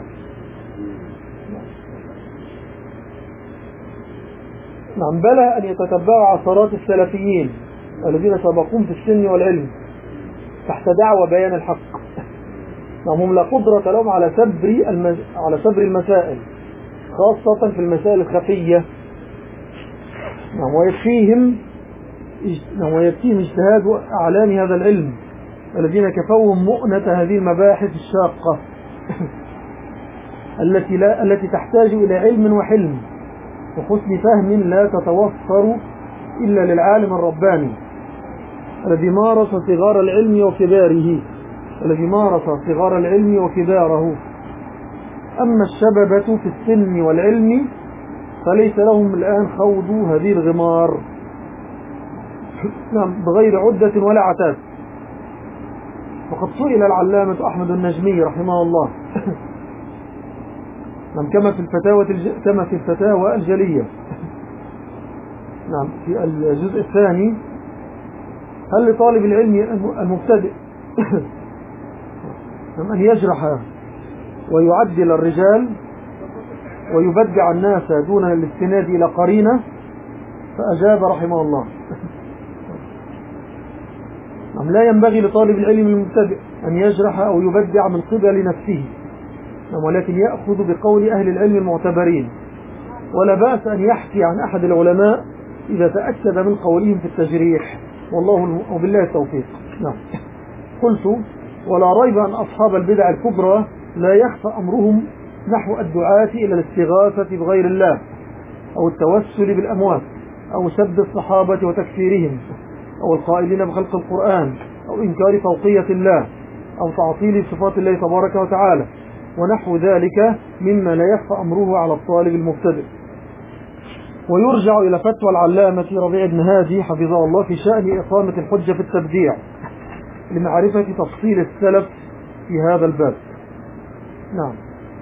نعم. بلى أن يتتبعوا عثرات السلفيين الذين سبقون في السن والعلم تحت دعوى بيان الحق. نعم. هم لا قدرة لهم على سبر المز... على سبر المسائل، خاصة في المسائل الخفية. نعم. ويكفيهم نعم. ويكفيهم اجتهاد أعلام هذا العلم الذين كفوهم مؤنة هذه المباحث الشاقة التي لا التي تحتاج إلى علم وحلم وحسن فهم لا تتوفر إلا للعالم الرباني الذي مارس صغار العلم وكباره الذي مارس صغار العلم وكباره. أما الشببة في السن والعلم فليس لهم الآن خوض هذه الغمار بغير عدة ولا عتاد. وقد سئل العلامة أحمد النجمي رحمه الله نعم كما في الفتاوى الج... كما في الفتاوى الجلية نعم في الجزء الثاني: هل لطالب العلم المبتدئ أن يجرح ويعدل الرجال ويبدع الناس دون الاستناد إلى قرينة؟ فأجاب رحمه الله: لا ينبغي لطالب العلم المبتدئ أن يجرح أو يبدع من قبل نفسه، ولكن يأخذ بقول أهل العلم المعتبرين، ولا بأس أن يحكي عن أحد العلماء إذا تأكد من قولهم في التجريح، والله وبالله التوفيق. نعم. قلت: ولا ريب أن أصحاب البدع الكبرى لا يخفى أمرهم نحو الدعاة إلى الاستغاثة بغير الله، أو التوسل بالأموات، أو سب الصحابة وتكفيرهم، أو القائلين بخلق القرآن، أو إنكار فوقية الله، أو تعطيل صفات الله تبارك وتعالى، ونحو ذلك مما لا يخفى أمره على الطالب المبتدئ. ويرجع إلى فتوى العلامة ربيع بن هادي حفظه الله في شأن إقامة الحجة في التبديع لمعرفة تفصيل السلف في هذا الباب. نعم.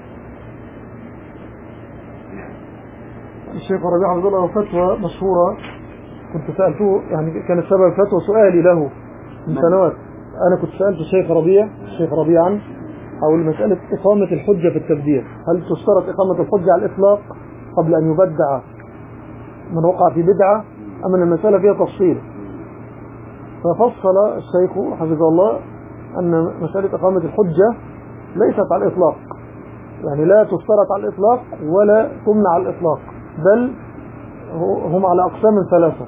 الشيخ ربيع حفظه الله فتوى مشهورة كنت سألته، يعني كان السبب فتوى سؤالي له من سنوات. أنا كنت سألت الشيخ ربيع الشيخ ربيعا حول مسألة إقامة الحجة في التبديع، هل تشترط إقامة الحجة على الإطلاق قبل أن يبدع من وقع في بدعة، أم أن المسألة فيها تفصيل؟ ففصل الشيخ حفظه الله أن مسألة إقامة الحجة ليست على الإطلاق، يعني لا تشترط على الإطلاق ولا تمنع على الإطلاق، بل هم على أقسام ثلاثة.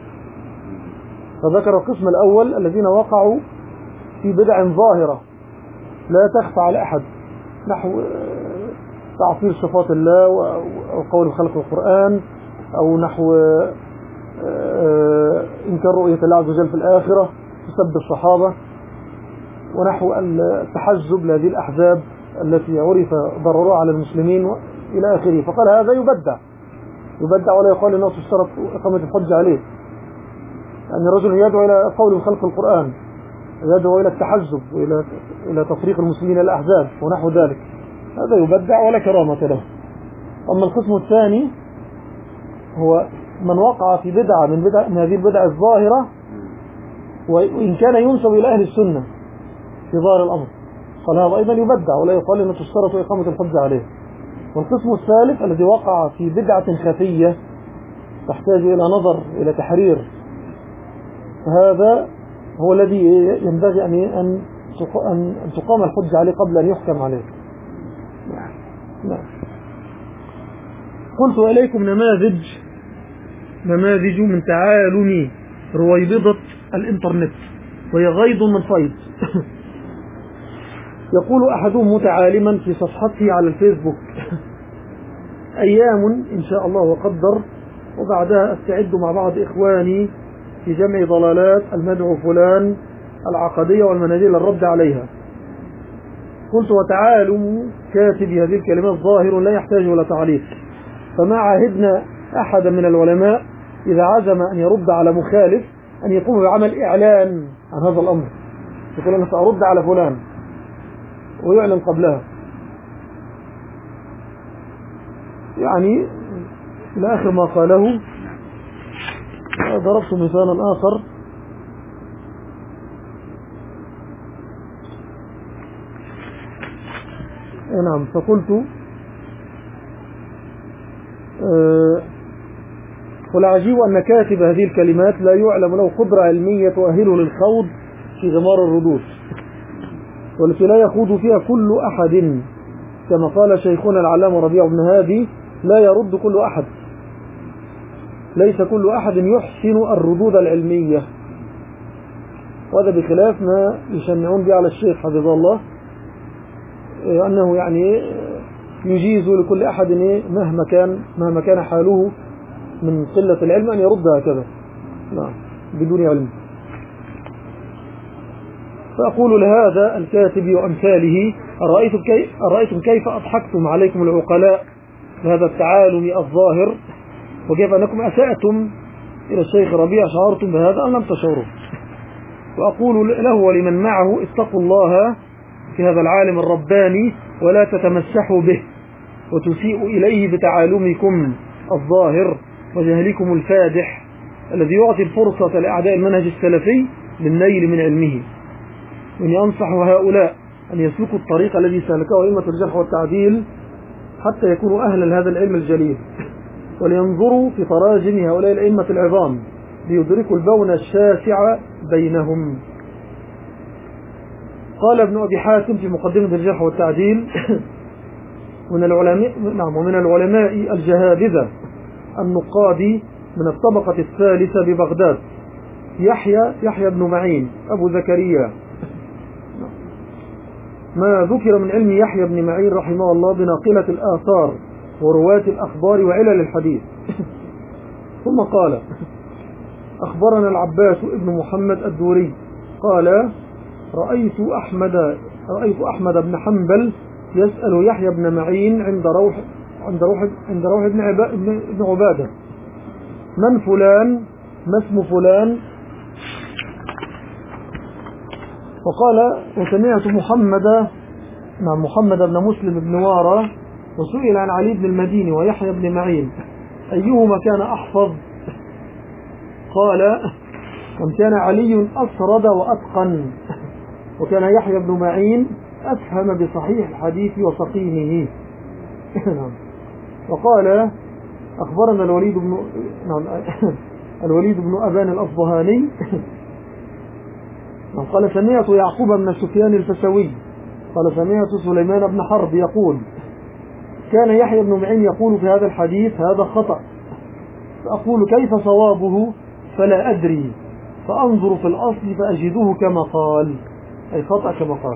فذكر القسم الأول الذين وقعوا في بدع ظاهرة لا تخفى على أحد، نحو تعطيل صفات الله أو قول خلق القرآن، أو نحو إنكار رؤية الله عز وجل في الآخرة، سب الصحابة، ونحو التحزب لهذه الأحزاب التي عرف ضررها على المسلمين إلى آخره. فقال هذا يبدع يبدع ولا يقال الناس اشترط إقامة الحجة عليه، يعني الرجل يدعو إلى قول خلق القرآن، يدعو إلى التحزب وإلى إلى تفريق المسلمين إلى الأحزاب ونحو ذلك، هذا يبدع ولا كرامة له. أما القسم الثاني هو من وقع في بدعة من, بدع من هذه البدع الظاهرة، وإن كان ينسب إلى أهل السنة في ظاهر الأمر، قال هذا أيضا يبدع ولا يقال أن تشترط إقامة الحجة عليه. والقسم الثالث الذي وقع في بدعة خفية تحتاج إلى نظر إلى تحرير، هذا هو الذي ينبغي أن أن تقام الحجة عليه قبل أن يحكم عليه. قلت إليكم نماذج نماذج من تعالم رويبضة الإنترنت، وهي غيض من فيض. يقول أحدهم متعالما في صفحته على الفيسبوك: أيام إن شاء الله وقدر، وبعدها أستعد مع بعض إخواني في جمع ضلالات المدعو فلان العقدية والمنازل الرد عليها. قلت: وتعالم كاتب هذه الكلمات ظاهر لا يحتاج إلى تعليق، فما عاهدنا أحدا من العلماء إذا عزم أن يرد على مخالف أن يقوم بعمل إعلان عن هذا الأمر، يقول أنا سأرد على فلان ويعلن قبلها. يعني إلى آخر ما قاله. ضربت مثالا آخر: نعم، فقلت: أه والعجيب أن كاتب هذه الكلمات لا يعلم له قدرة علمية تؤهله للخوض في غمار الردود، والتي لا يخوض فيها كل أحد، كما قال شيخنا العلامة ربيع بن هادي: لا يرد كل أحد، ليس كل أحد يحسن الردود العلمية. وهذا بخلاف ما يشنعون به على الشيخ حفظه الله، أنه يعني يجيز لكل أحد مهما كان مهما كان حاله من قلة العلم أن يرد هكذا نعم بدون علم. فأقول لهذا الكاتب وأمثاله أرأيتم كيف, أرأيتم كيف أضحكتم عليكم العقلاء بهذا التعالم الظاهر، وكيف أنكم أسأتم إلى الشيخ ربيع، شعرتم بهذا أم لم تشعروا؟ وأقول له ولمن معه اتقوا الله في هذا العالم الرباني ولا تتمسحوا به وتسيئوا إليه بتعالمكم الظاهر وجهلكم الفادح الذي يعطي الفرصة لأعداء المنهج السلفي للنيل من علمه. وإني أنصح هؤلاء أن يسلكوا الطريق الذي سلكه أئمة الجرح والتعديل حتى يكونوا أهلا لهذا العلم الجليل، ولينظروا في تراجم هؤلاء الأئمة العظام ليدركوا البون الشاسع بينهم. قال ابن أبي حاتم في مقدمة الجرح والتعديل من العلماء نعم ومن العلماء الجهابذة النقاد من الطبقة الثالثة ببغداد يحيى يحيى بن معين أبو زكريا. ما ذكر من علم يحيى بن معين رحمه الله بناقلة الآثار ورواة الأخبار وعلل الحديث. ثم قال أخبرنا العباس ابن محمد الدوري قال رأيت أحمد رأيت أحمد بن حنبل يسأل يحيى بن معين عند روح عند روح عند روح ابن ابن عبادة من فلان ما اسم فلان، وقال وسمعت محمد نعم محمد بن مسلم بن وارى وسئل عن علي بن المديني ويحيى بن معين أيهما كان أحفظ، قال أم كان علي أسرد وأتقن وكان يحيى بن معين أفهم بصحيح الحديث وسقيمه. وقال أخبرنا الوليد بن نعم الوليد بن أبان الأصبهاني قال سمعت يعقوب بن سفيان الفسوي قال سمعت سليمان بن حرب يقول كان يحيى بن معين يقول في هذا الحديث هذا خطأ، فأقول كيف صوابه فلا أدري، فأنظر في الأصل فأجده كما قال، أي خطأ كما قال.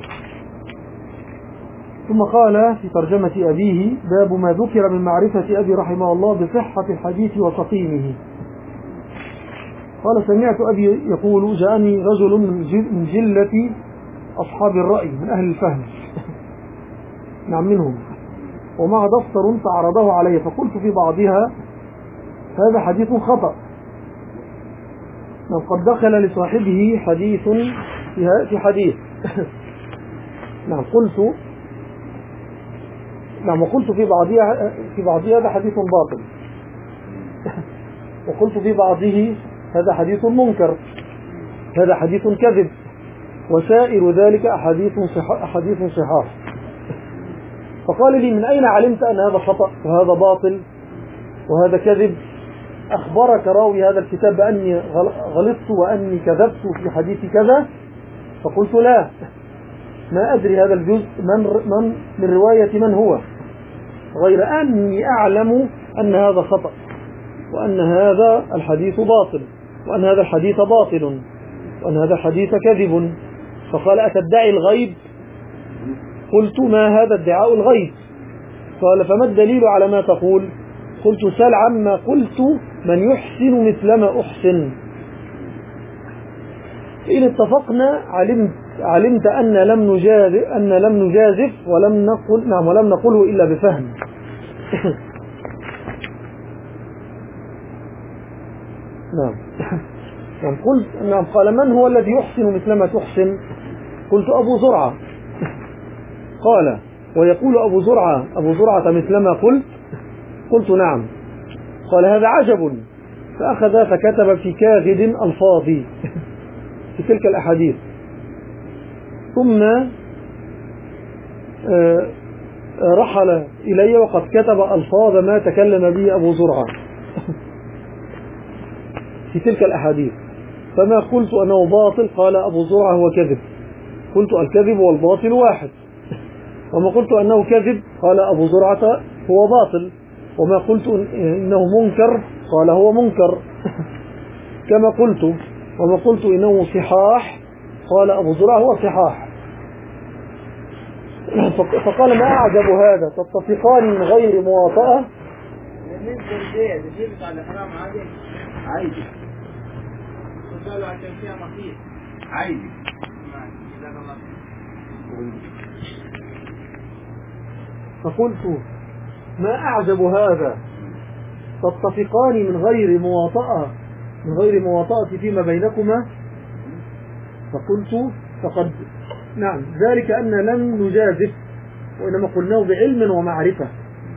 ثم قال في ترجمة أبيه باب ما ذكر من معرفة أبي رحمه الله بصحة الحديث وسقيمه. قال سمعت أبي يقول جاءني رجل من جلة أصحاب الرأي من أهل الفهم نعم منهم ومع دفتر فعرضه علي فقلت في بعضها هذا حديث خطأ قد دخل لصاحبه حديث في حديث نعم قلت نعم وقلت في بعضها في بعضها هذا حديث باطل وقلت في بعضه هذا حديث منكر، هذا حديث كذب، وسائر ذلك أحاديث صحاح أحاديث صحاح. فقال لي من أين علمت أن هذا خطأ وهذا باطل وهذا كذب؟ أخبرك راوي هذا الكتاب بأني غلطت وأني كذبت في حديث كذا؟ فقلت لا، ما أدري هذا الجزء من, من, من رواية من هو، غير أني أعلم أن هذا خطأ وأن هذا الحديث باطل وأن هذا الحديث باطل وأن هذا الحديث كذب. فقال أتدعي الغيب؟ قلت ما هذا ادعاء الغيب؟ قال فما الدليل على ما تقول؟ قلت سل عما قلت من يحسن مثل ما أحسن، إن اتفقنا علمت علمت أن لم نجازف أن لم نجازف ولم نقل نعم ولم نقله إلا بفهم. نعم نعم قلت نعم قال من هو الذي يحسن مثل ما تحسن؟ قلت أبو زرعة. قال ويقول أبو زرعة أبو زرعة مثل ما قلت؟ قلت نعم. قال هذا عجب، فأخذ فكتب في كاغد ألفاظي في تلك الأحاديث، ثم رحل إلي وقد كتب ألفاظ ما تكلم به أبو زرعة في تلك الأحاديث، فما قلت أنه باطل قال أبو زرعة هو كذب، قلت الكذب والباطل واحد، وما قلت أنه كذب قال أبو زرعة هو باطل، وما قلت إنه منكر قال هو منكر كما قلت، وما قلت إنه صحاح قال أبو زرعة هو صحاح. فقال ما أعجب هذا تتفقان من غير مواطأة. بالنسبة للبيع البيع بتاع الإحرام عادي عادي قالوا عشان فيها مخيط عادي. فقلت ما أعجب هذا تتفقان من غير مواطأة من غير مواطأة فيما بينكما. فقلت فقد نعم ذلك أن لم نجازف وإنما قلناه بعلم ومعرفة.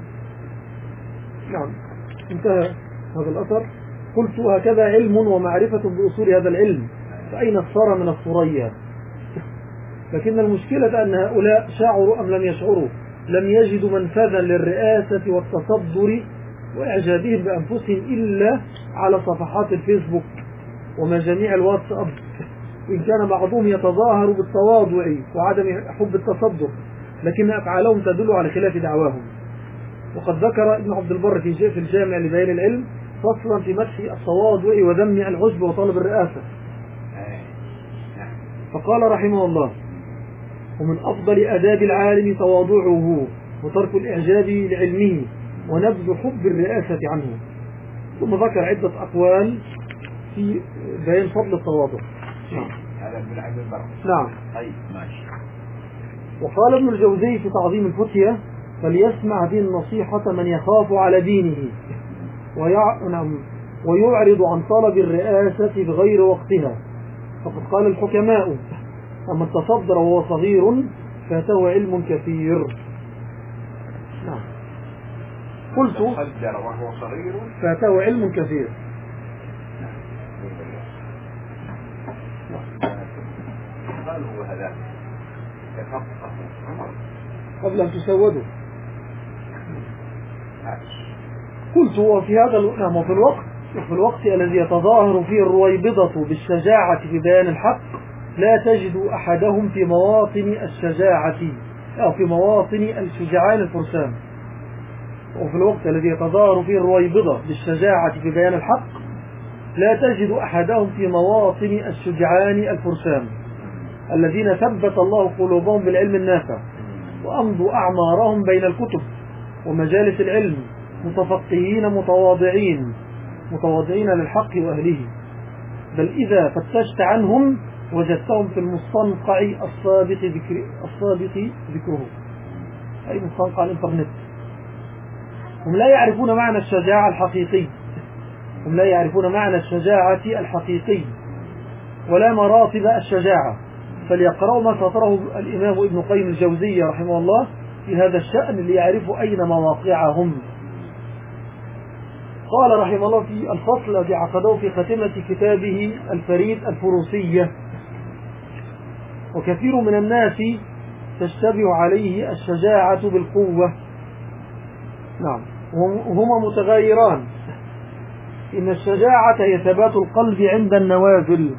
نعم انتهى هذا الأثر. قلت هكذا علم ومعرفة بأصول هذا العلم فأين الثرى من الثريا. لكن المشكلة أن هؤلاء شعروا أم لم يشعروا لم يجدوا منفذا للرئاسة والتصدر وإعجابهم بأنفسهم إلا على صفحات الفيسبوك ومجاميع الواتساب، وإن كان بعضهم يتظاهر بالتواضع وعدم حب التصدر لكن أفعالهم تدل على خلاف دعواهم. وقد ذكر ابن عبد البر في الجامع لبيان العلم فصلا في مدح التواضع وذم العجب وطلب الرئاسة، فقال رحمه الله ومن أفضل آداب العالم تواضعه وترك الإعجاب لعلمه ونبذ حب الرئاسة عنه. ثم ذكر عدة أقوال في بيان فضل التواضع. هذا ابن عبد البر. نعم. طيب ماشي. وقال ابن الجوزي في تعظيم الفتية فليسمع هذه النصيحة من يخاف على دينه ويع... نعم. ويعرض عن طلب الرئاسة بغير وقتها، فقد قال الحكماء أما التصدر وهو صغير فاته علم كثير. نعم. قلت تصدر وهو صغير فاته علم كثير. قال هو هذا يفقه عمر قبل أن تسودوا. قلت وفي هذا نعم وفي الوقت وفي الوقت الذي يتظاهر فيه الرويبضة بالشجاعة في بيان الحق لا تجد أحدهم في مواطن الشجاعة أو في مواطن الشجعان الفرسان. وفي الوقت الذي يتظاهر فيه الرويبضة بالشجاعة في بيان الحق لا تجد أحدهم في مواطن الشجعان الفرسان الذين ثبت الله قلوبهم بالعلم النافع وأمضوا أعمارهم بين الكتب ومجالس العلم متفقهين متواضعين متواضعين للحق وأهله، بل إذا فتشت عنهم وجدتهم في المستنقع السابق ذكر السابق ذكره، أي مستنقع الإنترنت. هم لا يعرفون معنى الشجاعة الحقيقي هم لا يعرفون معنى الشجاعة الحقيقي ولا مراتب الشجاعة، فليقرأوا ما سطره الإمام ابن قيم الجوزية رحمه الله في هذا الشأن ليعرفوا أين مواقعهم. قال رحمه الله في الفصل الذي عقده في خاتمة كتابه الفريد الفروسية وكثير من الناس تشتبه عليه الشجاعة بالقوة. نعم وهما متغايران، إن الشجاعة هي ثبات القلب عند النوازل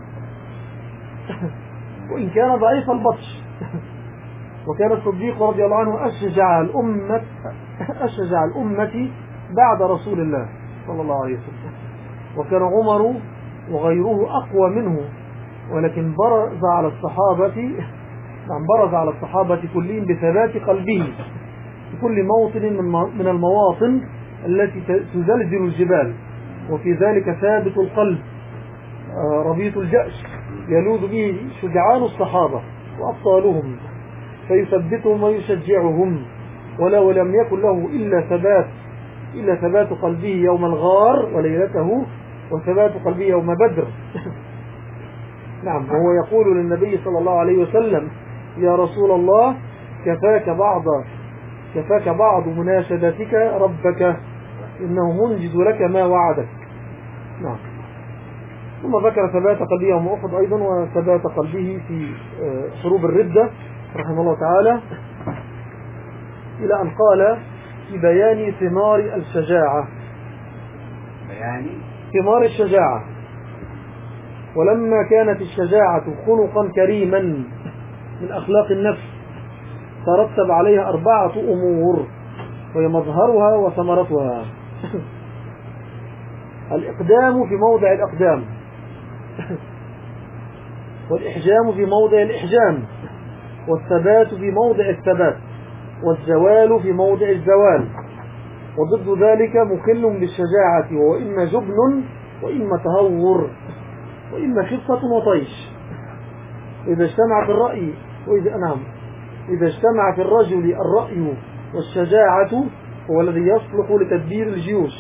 وإن كان ضعيف البطش. وكان الصديق رضي الله عنه أشجع الأمة أشجع الأمة بعد رسول الله صلى الله عليه وسلم، وكان عمر وغيره أقوى منه، ولكن برز على الصحابة نعم برز على الصحابة كلهم بثبات قلبه في كل موطن من المواطن التي تزلزل الجبال، وفي ذلك ثابت القلب ربيط الجأش يلوذ به شجعان الصحابة وأبطالهم فيثبتهم ويشجعهم، ولا ولم يكن له إلا ثبات إلا ثبات قلبه يوم الغار وليلته وثبات قلبه يوم بدر. نعم وهو يقول للنبي صلى الله عليه وسلم يا رسول الله كفاك بعض كفاك بعض مناشدتك ربك إنه منجز لك ما وعدك. نعم ثم ذكر ثبات قلبه يوم أحد أيضا وثبات قلبه في حروب الردة رحمه الله تعالى، إلى أن قال في بيان ثمار الشجاعة بيان ثمار الشجاعة ولما كانت الشجاعة خلقا كريما من أخلاق النفس ترتب عليها أربعة أمور وهي مظهرها وثمرتها. الإقدام في موضع الأقدام والإحجام في موضع الإحجام والثبات في موضع الثبات والزوال في موضع الزوال، وضد ذلك مخل بالشجاعة، وهو إما جبن وإما تهور وإما خفة وطيش. إذا اجتمع في الرأي وإذا نعم إذا اجتمع في الرجل الرأي والشجاعة هو الذي يصلح لتدبير الجيوش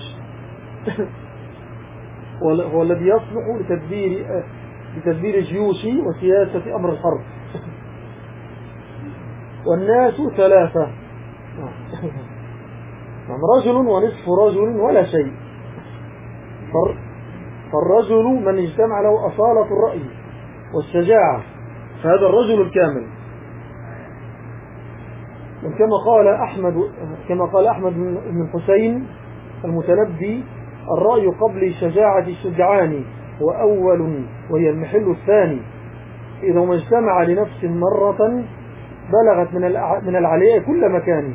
هو الذي يصلح لتدبير لتدبير الجيوش وسياسة أمر الحرب. والناس ثلاثة، رجل ونصف رجل ولا شيء. فالرجل من اجتمع له أصالة الرأي والشجاعة فهذا الرجل الكامل. كما قال أحمد كما قال أحمد بن الحسين المتنبي: الرأي قبل شجاعة الشجعان وأول وهي المحل الثاني، إذا ما اجتمع لنفس مرة بلغت من من العلياء كل مكان.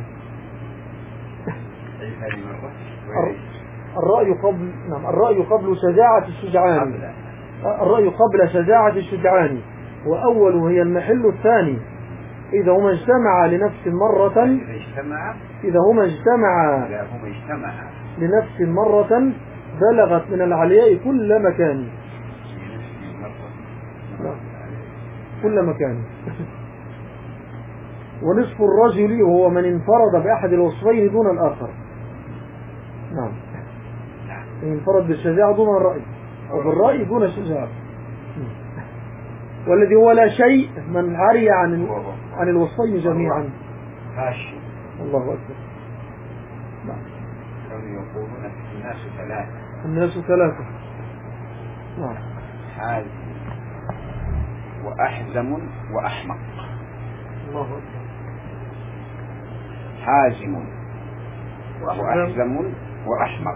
الرأي قبل نعم الرأي قبل شجاعة الشجعان الرأي قبل شجاعة الشجعان وأول وهي المحل الثاني، إذا هما اجتمع لنفس مرة إذا هما اجتمع لنفس مرة بلغت من العلياء كل مكان كل مكان. ونصف الرجل هو من انفرد بأحد الوصفين دون الآخر. نعم، انفرد بالشجاعة دون الرأي وبالرأي دون الشجاعة. والذي هو لا شيء من عري عن عن الوصفين جميعا. ماشي. الله أكبر. نعم. كانوا يقولون الناس ثلاثة. الناس ثلاثة. نعم. حازم وأحزم وأحمق. الله أكبر. حازم وأحزم وأحمق.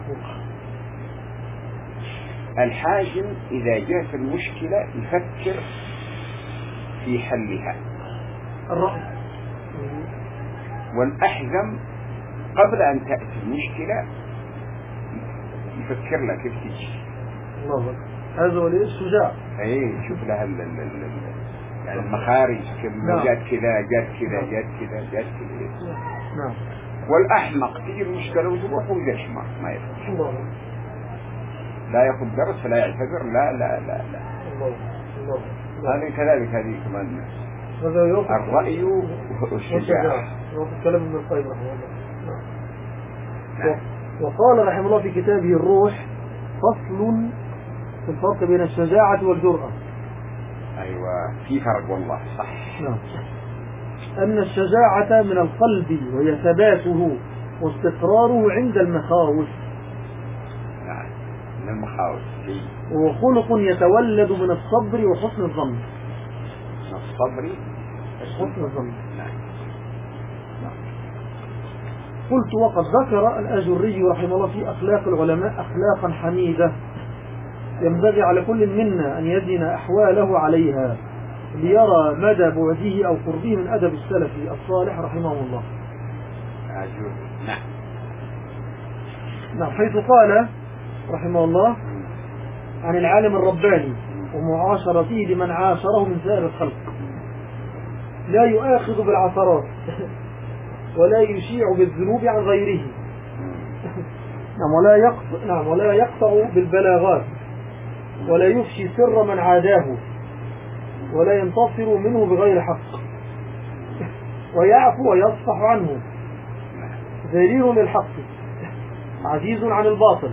الحازم إذا جاءت المشكلة يفكر في حلها. الرأي. والأحزم قبل أن تأتي المشكلة يفكر لها كيف تجي. الله أكبر. هذا هو الشجاع. أيه، شوف لها ال ال ال يعني المخارج كم جات كذا جات كذا جات كذا جات كذا. نعم. والأحمق تجي المشكلة وتروح ويشمر ما يفكر. الله. لا يأخذ درس ولا يعتذر. لا لا لا لا. الله. الله. هذه كذلك هذه كمان. الرأي والشجاعة. وفي كلام ابن القيم رحمه الله. نعم. وقال رحمه الله في كتابه الروح: فصل في الفرق بين الشجاعة والجرأة. أيوة، في فرق والله صح. نعم. أن الشجاعة من القلب وهي ثباته واستقراره عند المخاوف. نعم، من المخاوف. وهو خلق يتولد من الصبر وحسن الظن. من الصبر وحسن الظن. نعم. قلت: وقد ذكر الأجري رحمه الله في أخلاق العلماء أخلاقا حميدة ينبغي على كل منا أن يزن أحواله عليها ليرى مدى بعده أو قربه من أدب السلف الصالح رحمه الله. أجر. نعم. نعم، حيث قال رحمه الله عن العالم الرباني ومعاشرته لمن عاشره من سائر الخلق: لا يؤاخذ بالعثرات ولا يشيع بالذنوب عن غيره. نعم، ولا يقطع نعم ولا يقطع بالبلاغات ولا يفشي سر من عاداه ولا ينتصر منه بغير حق ويعفو ويصفح عنه، ذليل للحق عزيز عن الباطل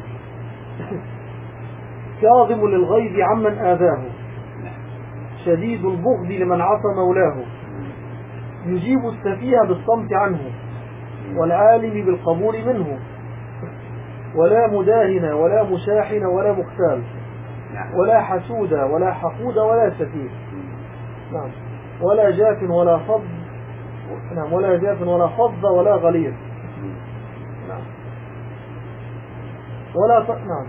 كاظم للغيظ عمن آذاه شديد البغض لمن عصى مولاه يجيب السفيه بالصمت عنه والعالم بالقبول منه ولا مداهن ولا مشاحن ولا مختال ولا حسود ولا حقود ولا سفيه. نعم. ولا جاف ولا فض نعم ولا جاف ولا فض ولا غليظ. نعم. ولا ف... نعم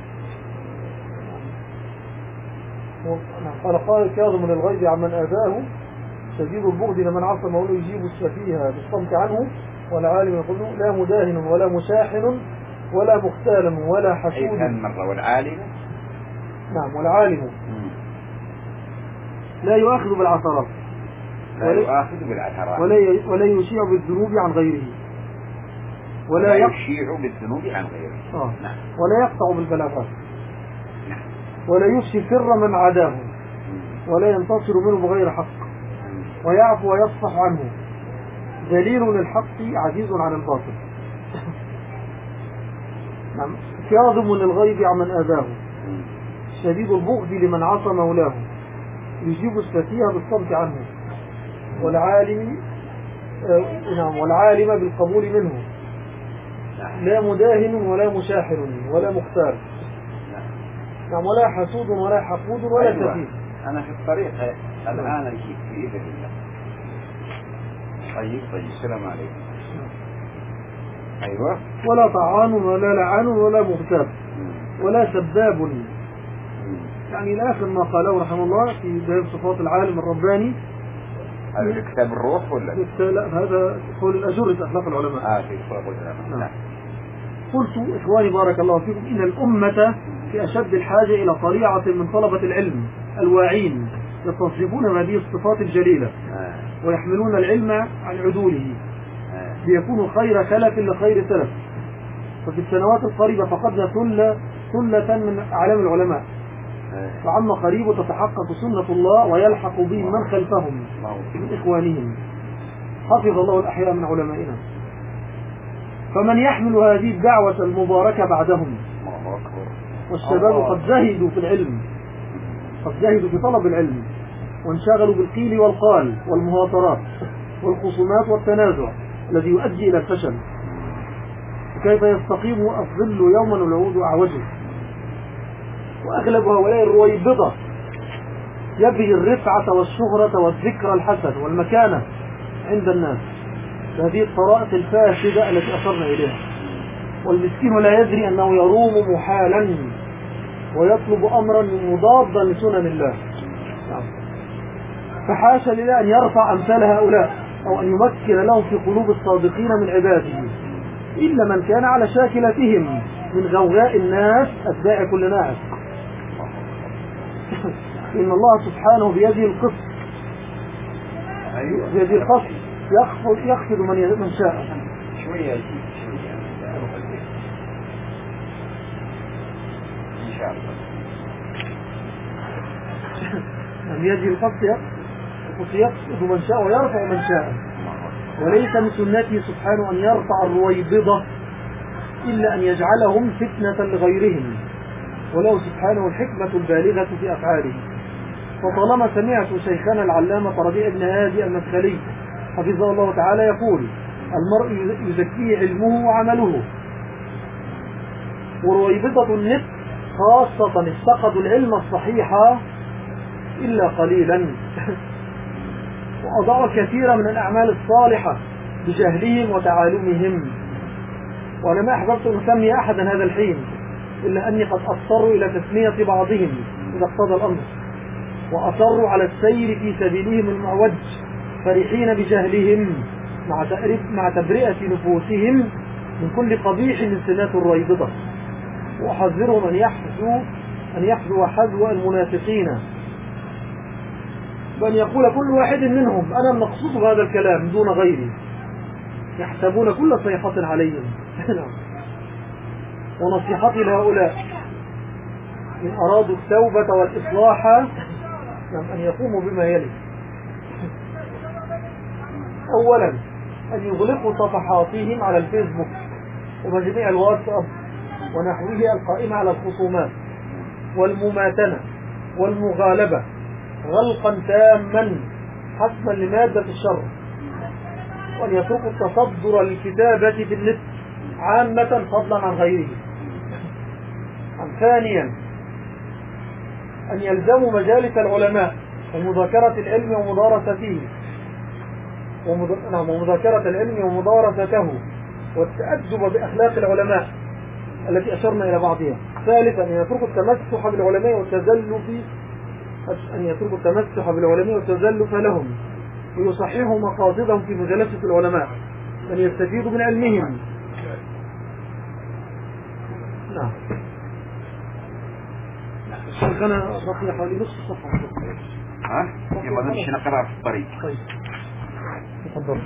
قال قال كاظم للغيظ عمن آذاه شديد البغض لمن عصى مولاه يجيب السفيه بالصمت عنه والعالم يقول لا مداهن ولا مشاحن ولا مختال ولا حسود. مرة والعالم. نعم، والعالم لا يؤاخذ بالعثرات لا يؤاخذ بالعثرات ولا ولا يشيع بالذنوب عن غيره، ولا يشيع بالذنوب عن غيره. آه. نعم. ولا يقطع بالبلاغات. نعم. ولا يفشي سر من عداه، ولا ينتصر منه بغير حق، ويعفو ويصفح عنه، دليل للحق عزيز عن الباطل. نعم. كاظم للغيظ عمن آذاه، شديد البغض لمن عصى مولاه، يجيب السفيه بالصمت عنه، والعالم آه نعم والعالم بالقبول منه، لا مداهن ولا مشاحن ولا مختار، نعم، ولا حسود ولا حقود ولا أيوة. سفيه. أنا في الطريق الآن أجيب بإذن الله. طيب طيب السلام عليكم. أيوة. ولا طعان ولا لعان ولا مغتاب ولا سباب، يعني إلى آخر ما قاله رحمه الله في باب صفات العالم الرباني. هذا كتاب الروح ولا؟ لا، هذا قول الأجر أخلاق العلماء. آه في أخلاق العلماء. نعم. قلت إخواني بارك الله فيكم إن الأمة في أشد الحاجة إلى طليعة من طلبة العلم الواعين يتصفون هذه الصفات الجليلة آه. ويحملون العلم عن عدوله آه. ليكونوا خير خلف لخير سلف. ففي السنوات القريبة فقدنا ثلة ثلة من أعلام العلماء، فعما قريب تتحقق سنة الله ويلحق بهم من خلفهم من إخوانهم، حفظ الله الأحياء من علمائنا. فمن يحمل هذه الدعوة المباركة بعدهم، والشباب قد زهدوا في العلم، قد زهدوا في طلب العلم، وانشغلوا بالقيل والقال والمهاترات والخصومات والتنازع الذي يؤدي إلى الفشل. وكيف يستقيم الظل يوما والعود أعوجه. وأغلب هؤلاء الرويبضة يبغي الرفعة والشهرة والذكر الحسن والمكانة عند الناس، هذه الطرائق الفاسدة التي أصرنا إليها. والمسكين لا يدري أنه يروم محالا ويطلب أمرا مضادا لسنن الله. فحاشا لله أن يرفع أمثال هؤلاء أو أن يمكن لهم في قلوب الصادقين من عباده، إلا من كان على شاكلتهم من غوغاء الناس أتباع كل ناعم. إن الله سبحانه بيده القسط، بيده القسط يخفض, يخفض من, من شاء. شوية شوية إن شاء الله. بيده القسط يخفض من شاء ويرفع من شاء. وليس من سنته سبحانه أن يرفع الرويبضة إلا أن يجعلهم فتنة لغيرهم، وله سبحانه الحكمة البالغة في أفعاله. فطالما سمعت شيخنا العلامة ربيع بن هادي المدخلي حفظه الله تعالى يقول: المرء يزكيه علمه وعمله. ورويبضة النفس خاصة افتقدوا العلم الصحيح إلا قليلا، وأضاعوا كثيرا من الأعمال الصالحة بجهلهم وتعالمهم. وأنا ما أحببت أن أسمي أحدا هذا الحين، إلا أني قد أضطر إلى تسمية بعضهم إذا اقتضى الأمر، وأصروا على السير في سبيلهم المعوج فرحين بجهلهم مع مع تبرئة نفوسهم من كل قبيح من سمات الرويبضة. وأحذرهم أن يحذوا أن يحذوا حذو المنافقين، بأن يقول كل واحد منهم أنا المقصود بهذا الكلام دون غيري، يحسبون كل صيحة عليهم. ونصيحتي لهؤلاء إن أرادوا التوبة والإصلاح أن يقوموا بما يلي: أولا أن يغلقوا صفحاتهم على الفيسبوك ومجميع الواتساب ونحوه القائمة على الخصومات والمماتنة والمغالبة غلقا تاما حسما لمادة الشر، وأن يتركوا التصدر للكتابة في النت عامة فضلا عن غيره. ثانيا أن يلزموا مجالس العلماء ومذاكرة العلم ومدارسته ومذاكرة العلم ومدارسته والتأدب بأخلاق العلماء التي أشرنا إلى بعضها. ثالثا أن يتركوا التمسح بالعلماء والتزلف أن يتركوا التمسح بالعلماء والتزلف لهم، ويصححوا مقاصدهم في مجالسة العلماء أن يستفيدوا من علمهم. نعم. كان بقي حوالي نصف صفحة. ها يلا نمشي نقرأ في الطريق. طيب تفضل.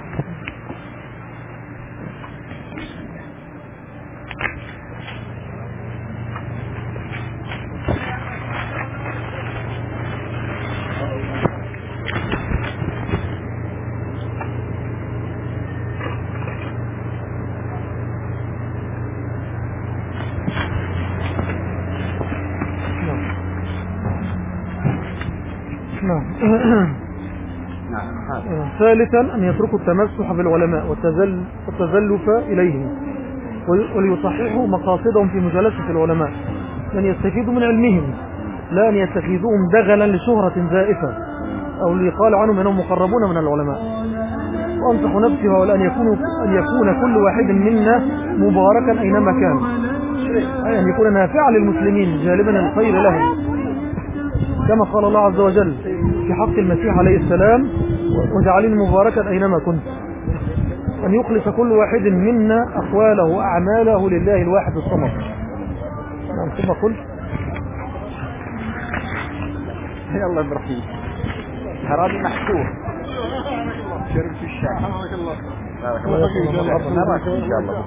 ثالثا أن يتركوا التمسح بالعلماء والتزل والتزلف إليهم وليصححوا مقاصدهم في مجالسة العلماء، أن يستفيدوا من علمهم لا أن يتخذوهم دغلا لشهرة زائفة أو ليقال عنهم أنهم مقربون من العلماء. وأنصح نفسي ولا أن يكون أن يكون كل واحد منا مباركا أينما كان، أي أن يكون نافعا للمسلمين جالبا الخير لهم، كما قال الله عز وجل في حق المسيح عليه السلام: وجعلني مباركا أينما كنت. أن يخلص كل واحد منا أقواله وأعماله لله الواحد الصمد. نعم ثم قل يا الله برحيم هرابي محشور شرب في الشام. بارك الله فيك. نراك إن شاء الله.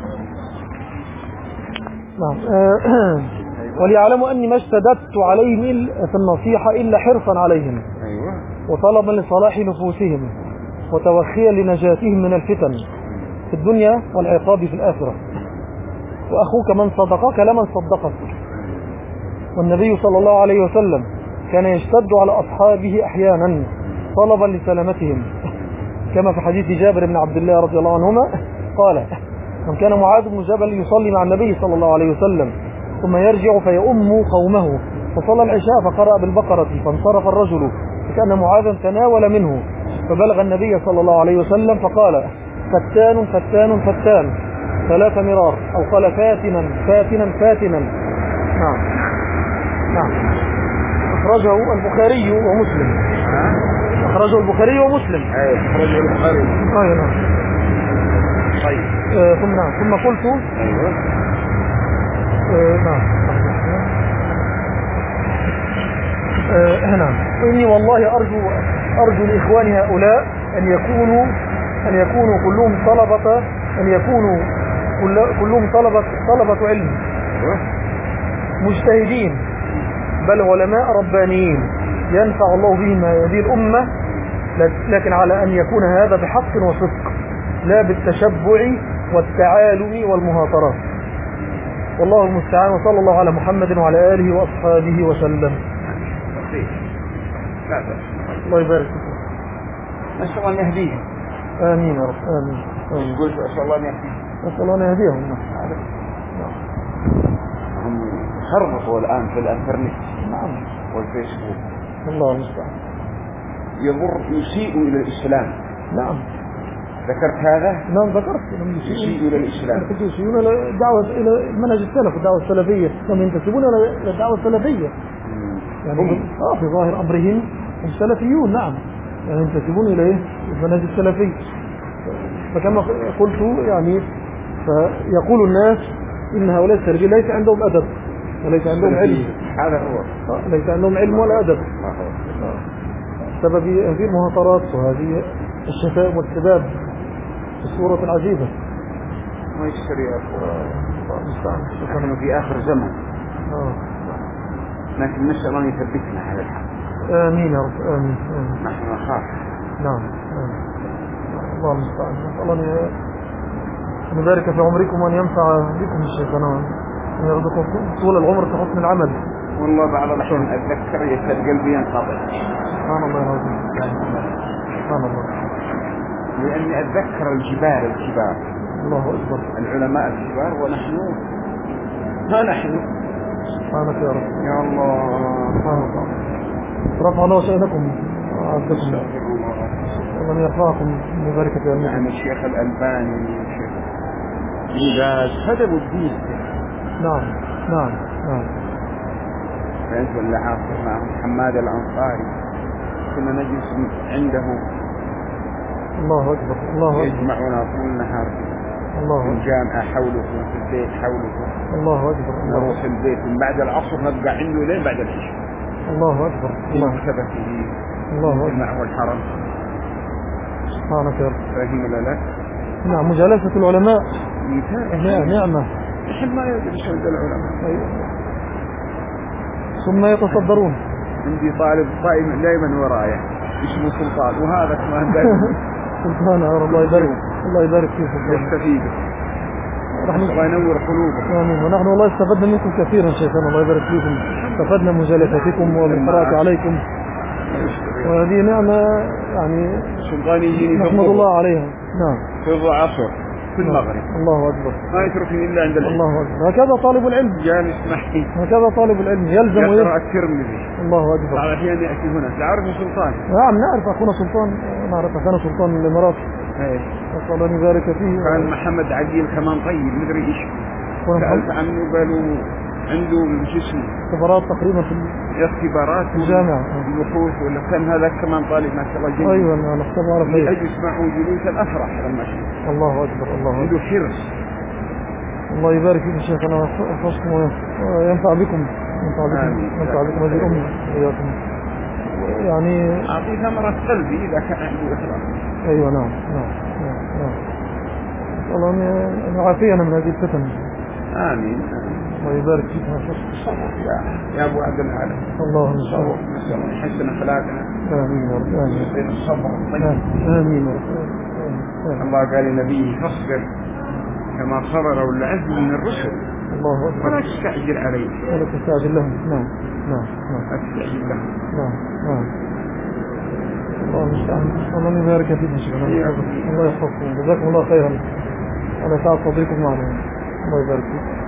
نعم. وليعلموا أني ما اشتددت عليهم في النصيحة إلا حرصا عليهم وطلبا لصلاح نفوسهم وتوخيا لنجاتهم من الفتن في الدنيا والعقاب في الآخرة. وأخوك من صدقك لمن صدقك. والنبي صلى الله عليه وسلم كان يشتد على أصحابه أحيانا طلبا لسلامتهم، كما في حديث جابر بن عبد الله رضي الله عنهما قال: من كان معاذ بن جبل يصلي مع النبي صلى الله عليه وسلم ثم يرجع فيؤم قومه فصلى العشاء فقرأ بالبقرة فانصرف الرجل فكأن معاذا تناول منه فبلغ النبي صلى الله عليه وسلم فقال: فتان فتان فتان ثلاث مرار، أو قال فاتنا فاتنا فاتنا. نعم نعم. أخرجه البخاري ومسلم. أخرجه البخاري ومسلم. أي أخرجه البخاري. أي نعم. طيب. آه ثم نعم ثم قلت. أيوه. آه نعم. آه نعم. إني والله أرجو أرجو لإخواني هؤلاء أن يكونوا أن يكونوا كلهم طلبة أن يكونوا كل كلهم طلبة طلبة علم مجتهدين بل علماء ربانيين ينفع الله بهم هذه الأمة، لكن على أن يكون هذا بحق وصدق لا بالتشبع والتعالم والمهاترات. والله المستعان، وصلى الله على محمد وعلى آله وأصحابه وسلم. الله يبارك فيك. نسأل الله أن يهديهم. آمين يا رب. آمين. آمين. قلت أسأل الله أن يهديهم. نسأل الله أن يهديهم. هم خربطوا الآن في الانترنت. نعم. والفيسبوك. الله المستعان. يضر يسيء إلى الإسلام. نعم. ذكرت هذا؟ نعم ذكرت. يسيء إلى الإسلام. يسيئون إلى الدعوة إلى منهج السلف والدعوة السلفية، هم ينتسبون إلى الدعوة السلفية. يعني آه في ظاهر أمرهم هم سلفيون. نعم. يعني ينتسبون إلى المنهج السلفي. فكما قلت يعني فيقول الناس إن هؤلاء السلفيين ليس عندهم أدب وليس عندهم علم. هذا هو. ليس عندهم علم ولا أدب. سبب هذه المهاترات وهذه الشتائم والسباب الصورة العجيبة. ما يشتري أخوة. نحن في آخر زمن. لكن نسأل أن يثبتنا على الحق. آمين يا رب. آمين. نحن نخاف. نعم. الله المستعان. نسأل الله أن يبارك في عمركم وأن ينفع بكم الشيطان وأن يرزقكم طول العمر في حسن العمل. والله بعض الأحيان أتذكر يكاد قلبي ينقطع. سبحان الله العظيم. سبحان الله. لأني أتذكر الجبال الكبار. الله أكبر. العلماء الكبار ونحن ها نحن. سبحانك يا رب. يا الله. سبحان الله. رفع الله شأنكم وعزكم. الله يرفعكم ببركة الله. يعني الشيخ الألباني والشيخ باز هدموا الدين. نعم نعم نعم. فأنت اللي عاصر معهم حماد الأنصاري كنا نجلس عنده. الله أكبر. الله أكبر. يجمعنا طول النهار. الله أكبر. الجامعة حوله في البيت حوله. الله أكبر. نروح البيت من بعد العصر نبقى عنده لين بعد العشاء. الله أكبر. الله. الله أكبر. نحو الحرم. سبحانك يا رب. فاهم ولا لا؟ نعم، مجالسة العلماء مثال نعمة. نحن ما يدرس عند العلماء. أيوة. ثم يتصدرون. عندي طالب قائم دائما ورايا اسمه سلطان، وهذا كمان دائما سلطان. الله يبارك الله يبارك فيك. يستفيد. الله ينور قلوبك. آمين. ونحن والله استفدنا منكم كثيرا شيخنا، الله يبارك فيكم. استفدنا من مجالستكم ومن قراءة عليكم، وهذه نعمة يعني سلطانيين نحمد الله عليها. نعم. في العصر في المغرب. الله أكبر. ما يتركني إلا عند العلم. الله أكبر. هكذا طالب العلم. جالس معي. هكذا طالب العلم يلزم يقرأ الترمذي. الله أكبر. على أحيان يأتي هنا. تعرف سلطان؟ نعم نعرف أخونا سلطان، نعرف أخونا سلطان من الإمارات. ايه. نسأل الله أن يبارك فيه. كان محمد عديل كمان طيب مدري إيش. سألت عنه قالوا عنده شو اسمه اختبارات تقريبا في اختبارات في الجامعة، البحوث، ولا كان هذا كمان طالب ما شاء الله جيد. أيوة أنا اختبار فيه أجلس معه جلوس الأفرح لما شفت. الله أكبر. الله عنده أكبر. حرص. الله يبارك فيكم شيخنا ويحفظكم وينفع بكم، ينفع بكم ينفع بكم هذه الأمة وإياكم. يعني أعطيه ثمرة قلبي إذا كان عنده إخلاص. أيوة. نعم نعم نعم نعم. الله أن يعافينا من هذه الفتن. آمين. الله يبارك فيك. يا يا أبو عبد العالم. اللهم صل وسلم. يحسن أخلاقنا. آمين يا رب. آمين. الصبر. آمين يا رب. الله قال لنبيه فاصبر كما صبر أولو العزم من الرسل. الله أكبر. ولا تستعجل عليه. ولا تستعجل لهم. نعم نعم نعم. لا تستعجل لهم. نعم نعم. الله المستعان. الله يبارك فيكم شيخنا. الله يحفظكم. جزاكم الله خيرا على ساعة صديقكم معنا. الله يبارك فيكم.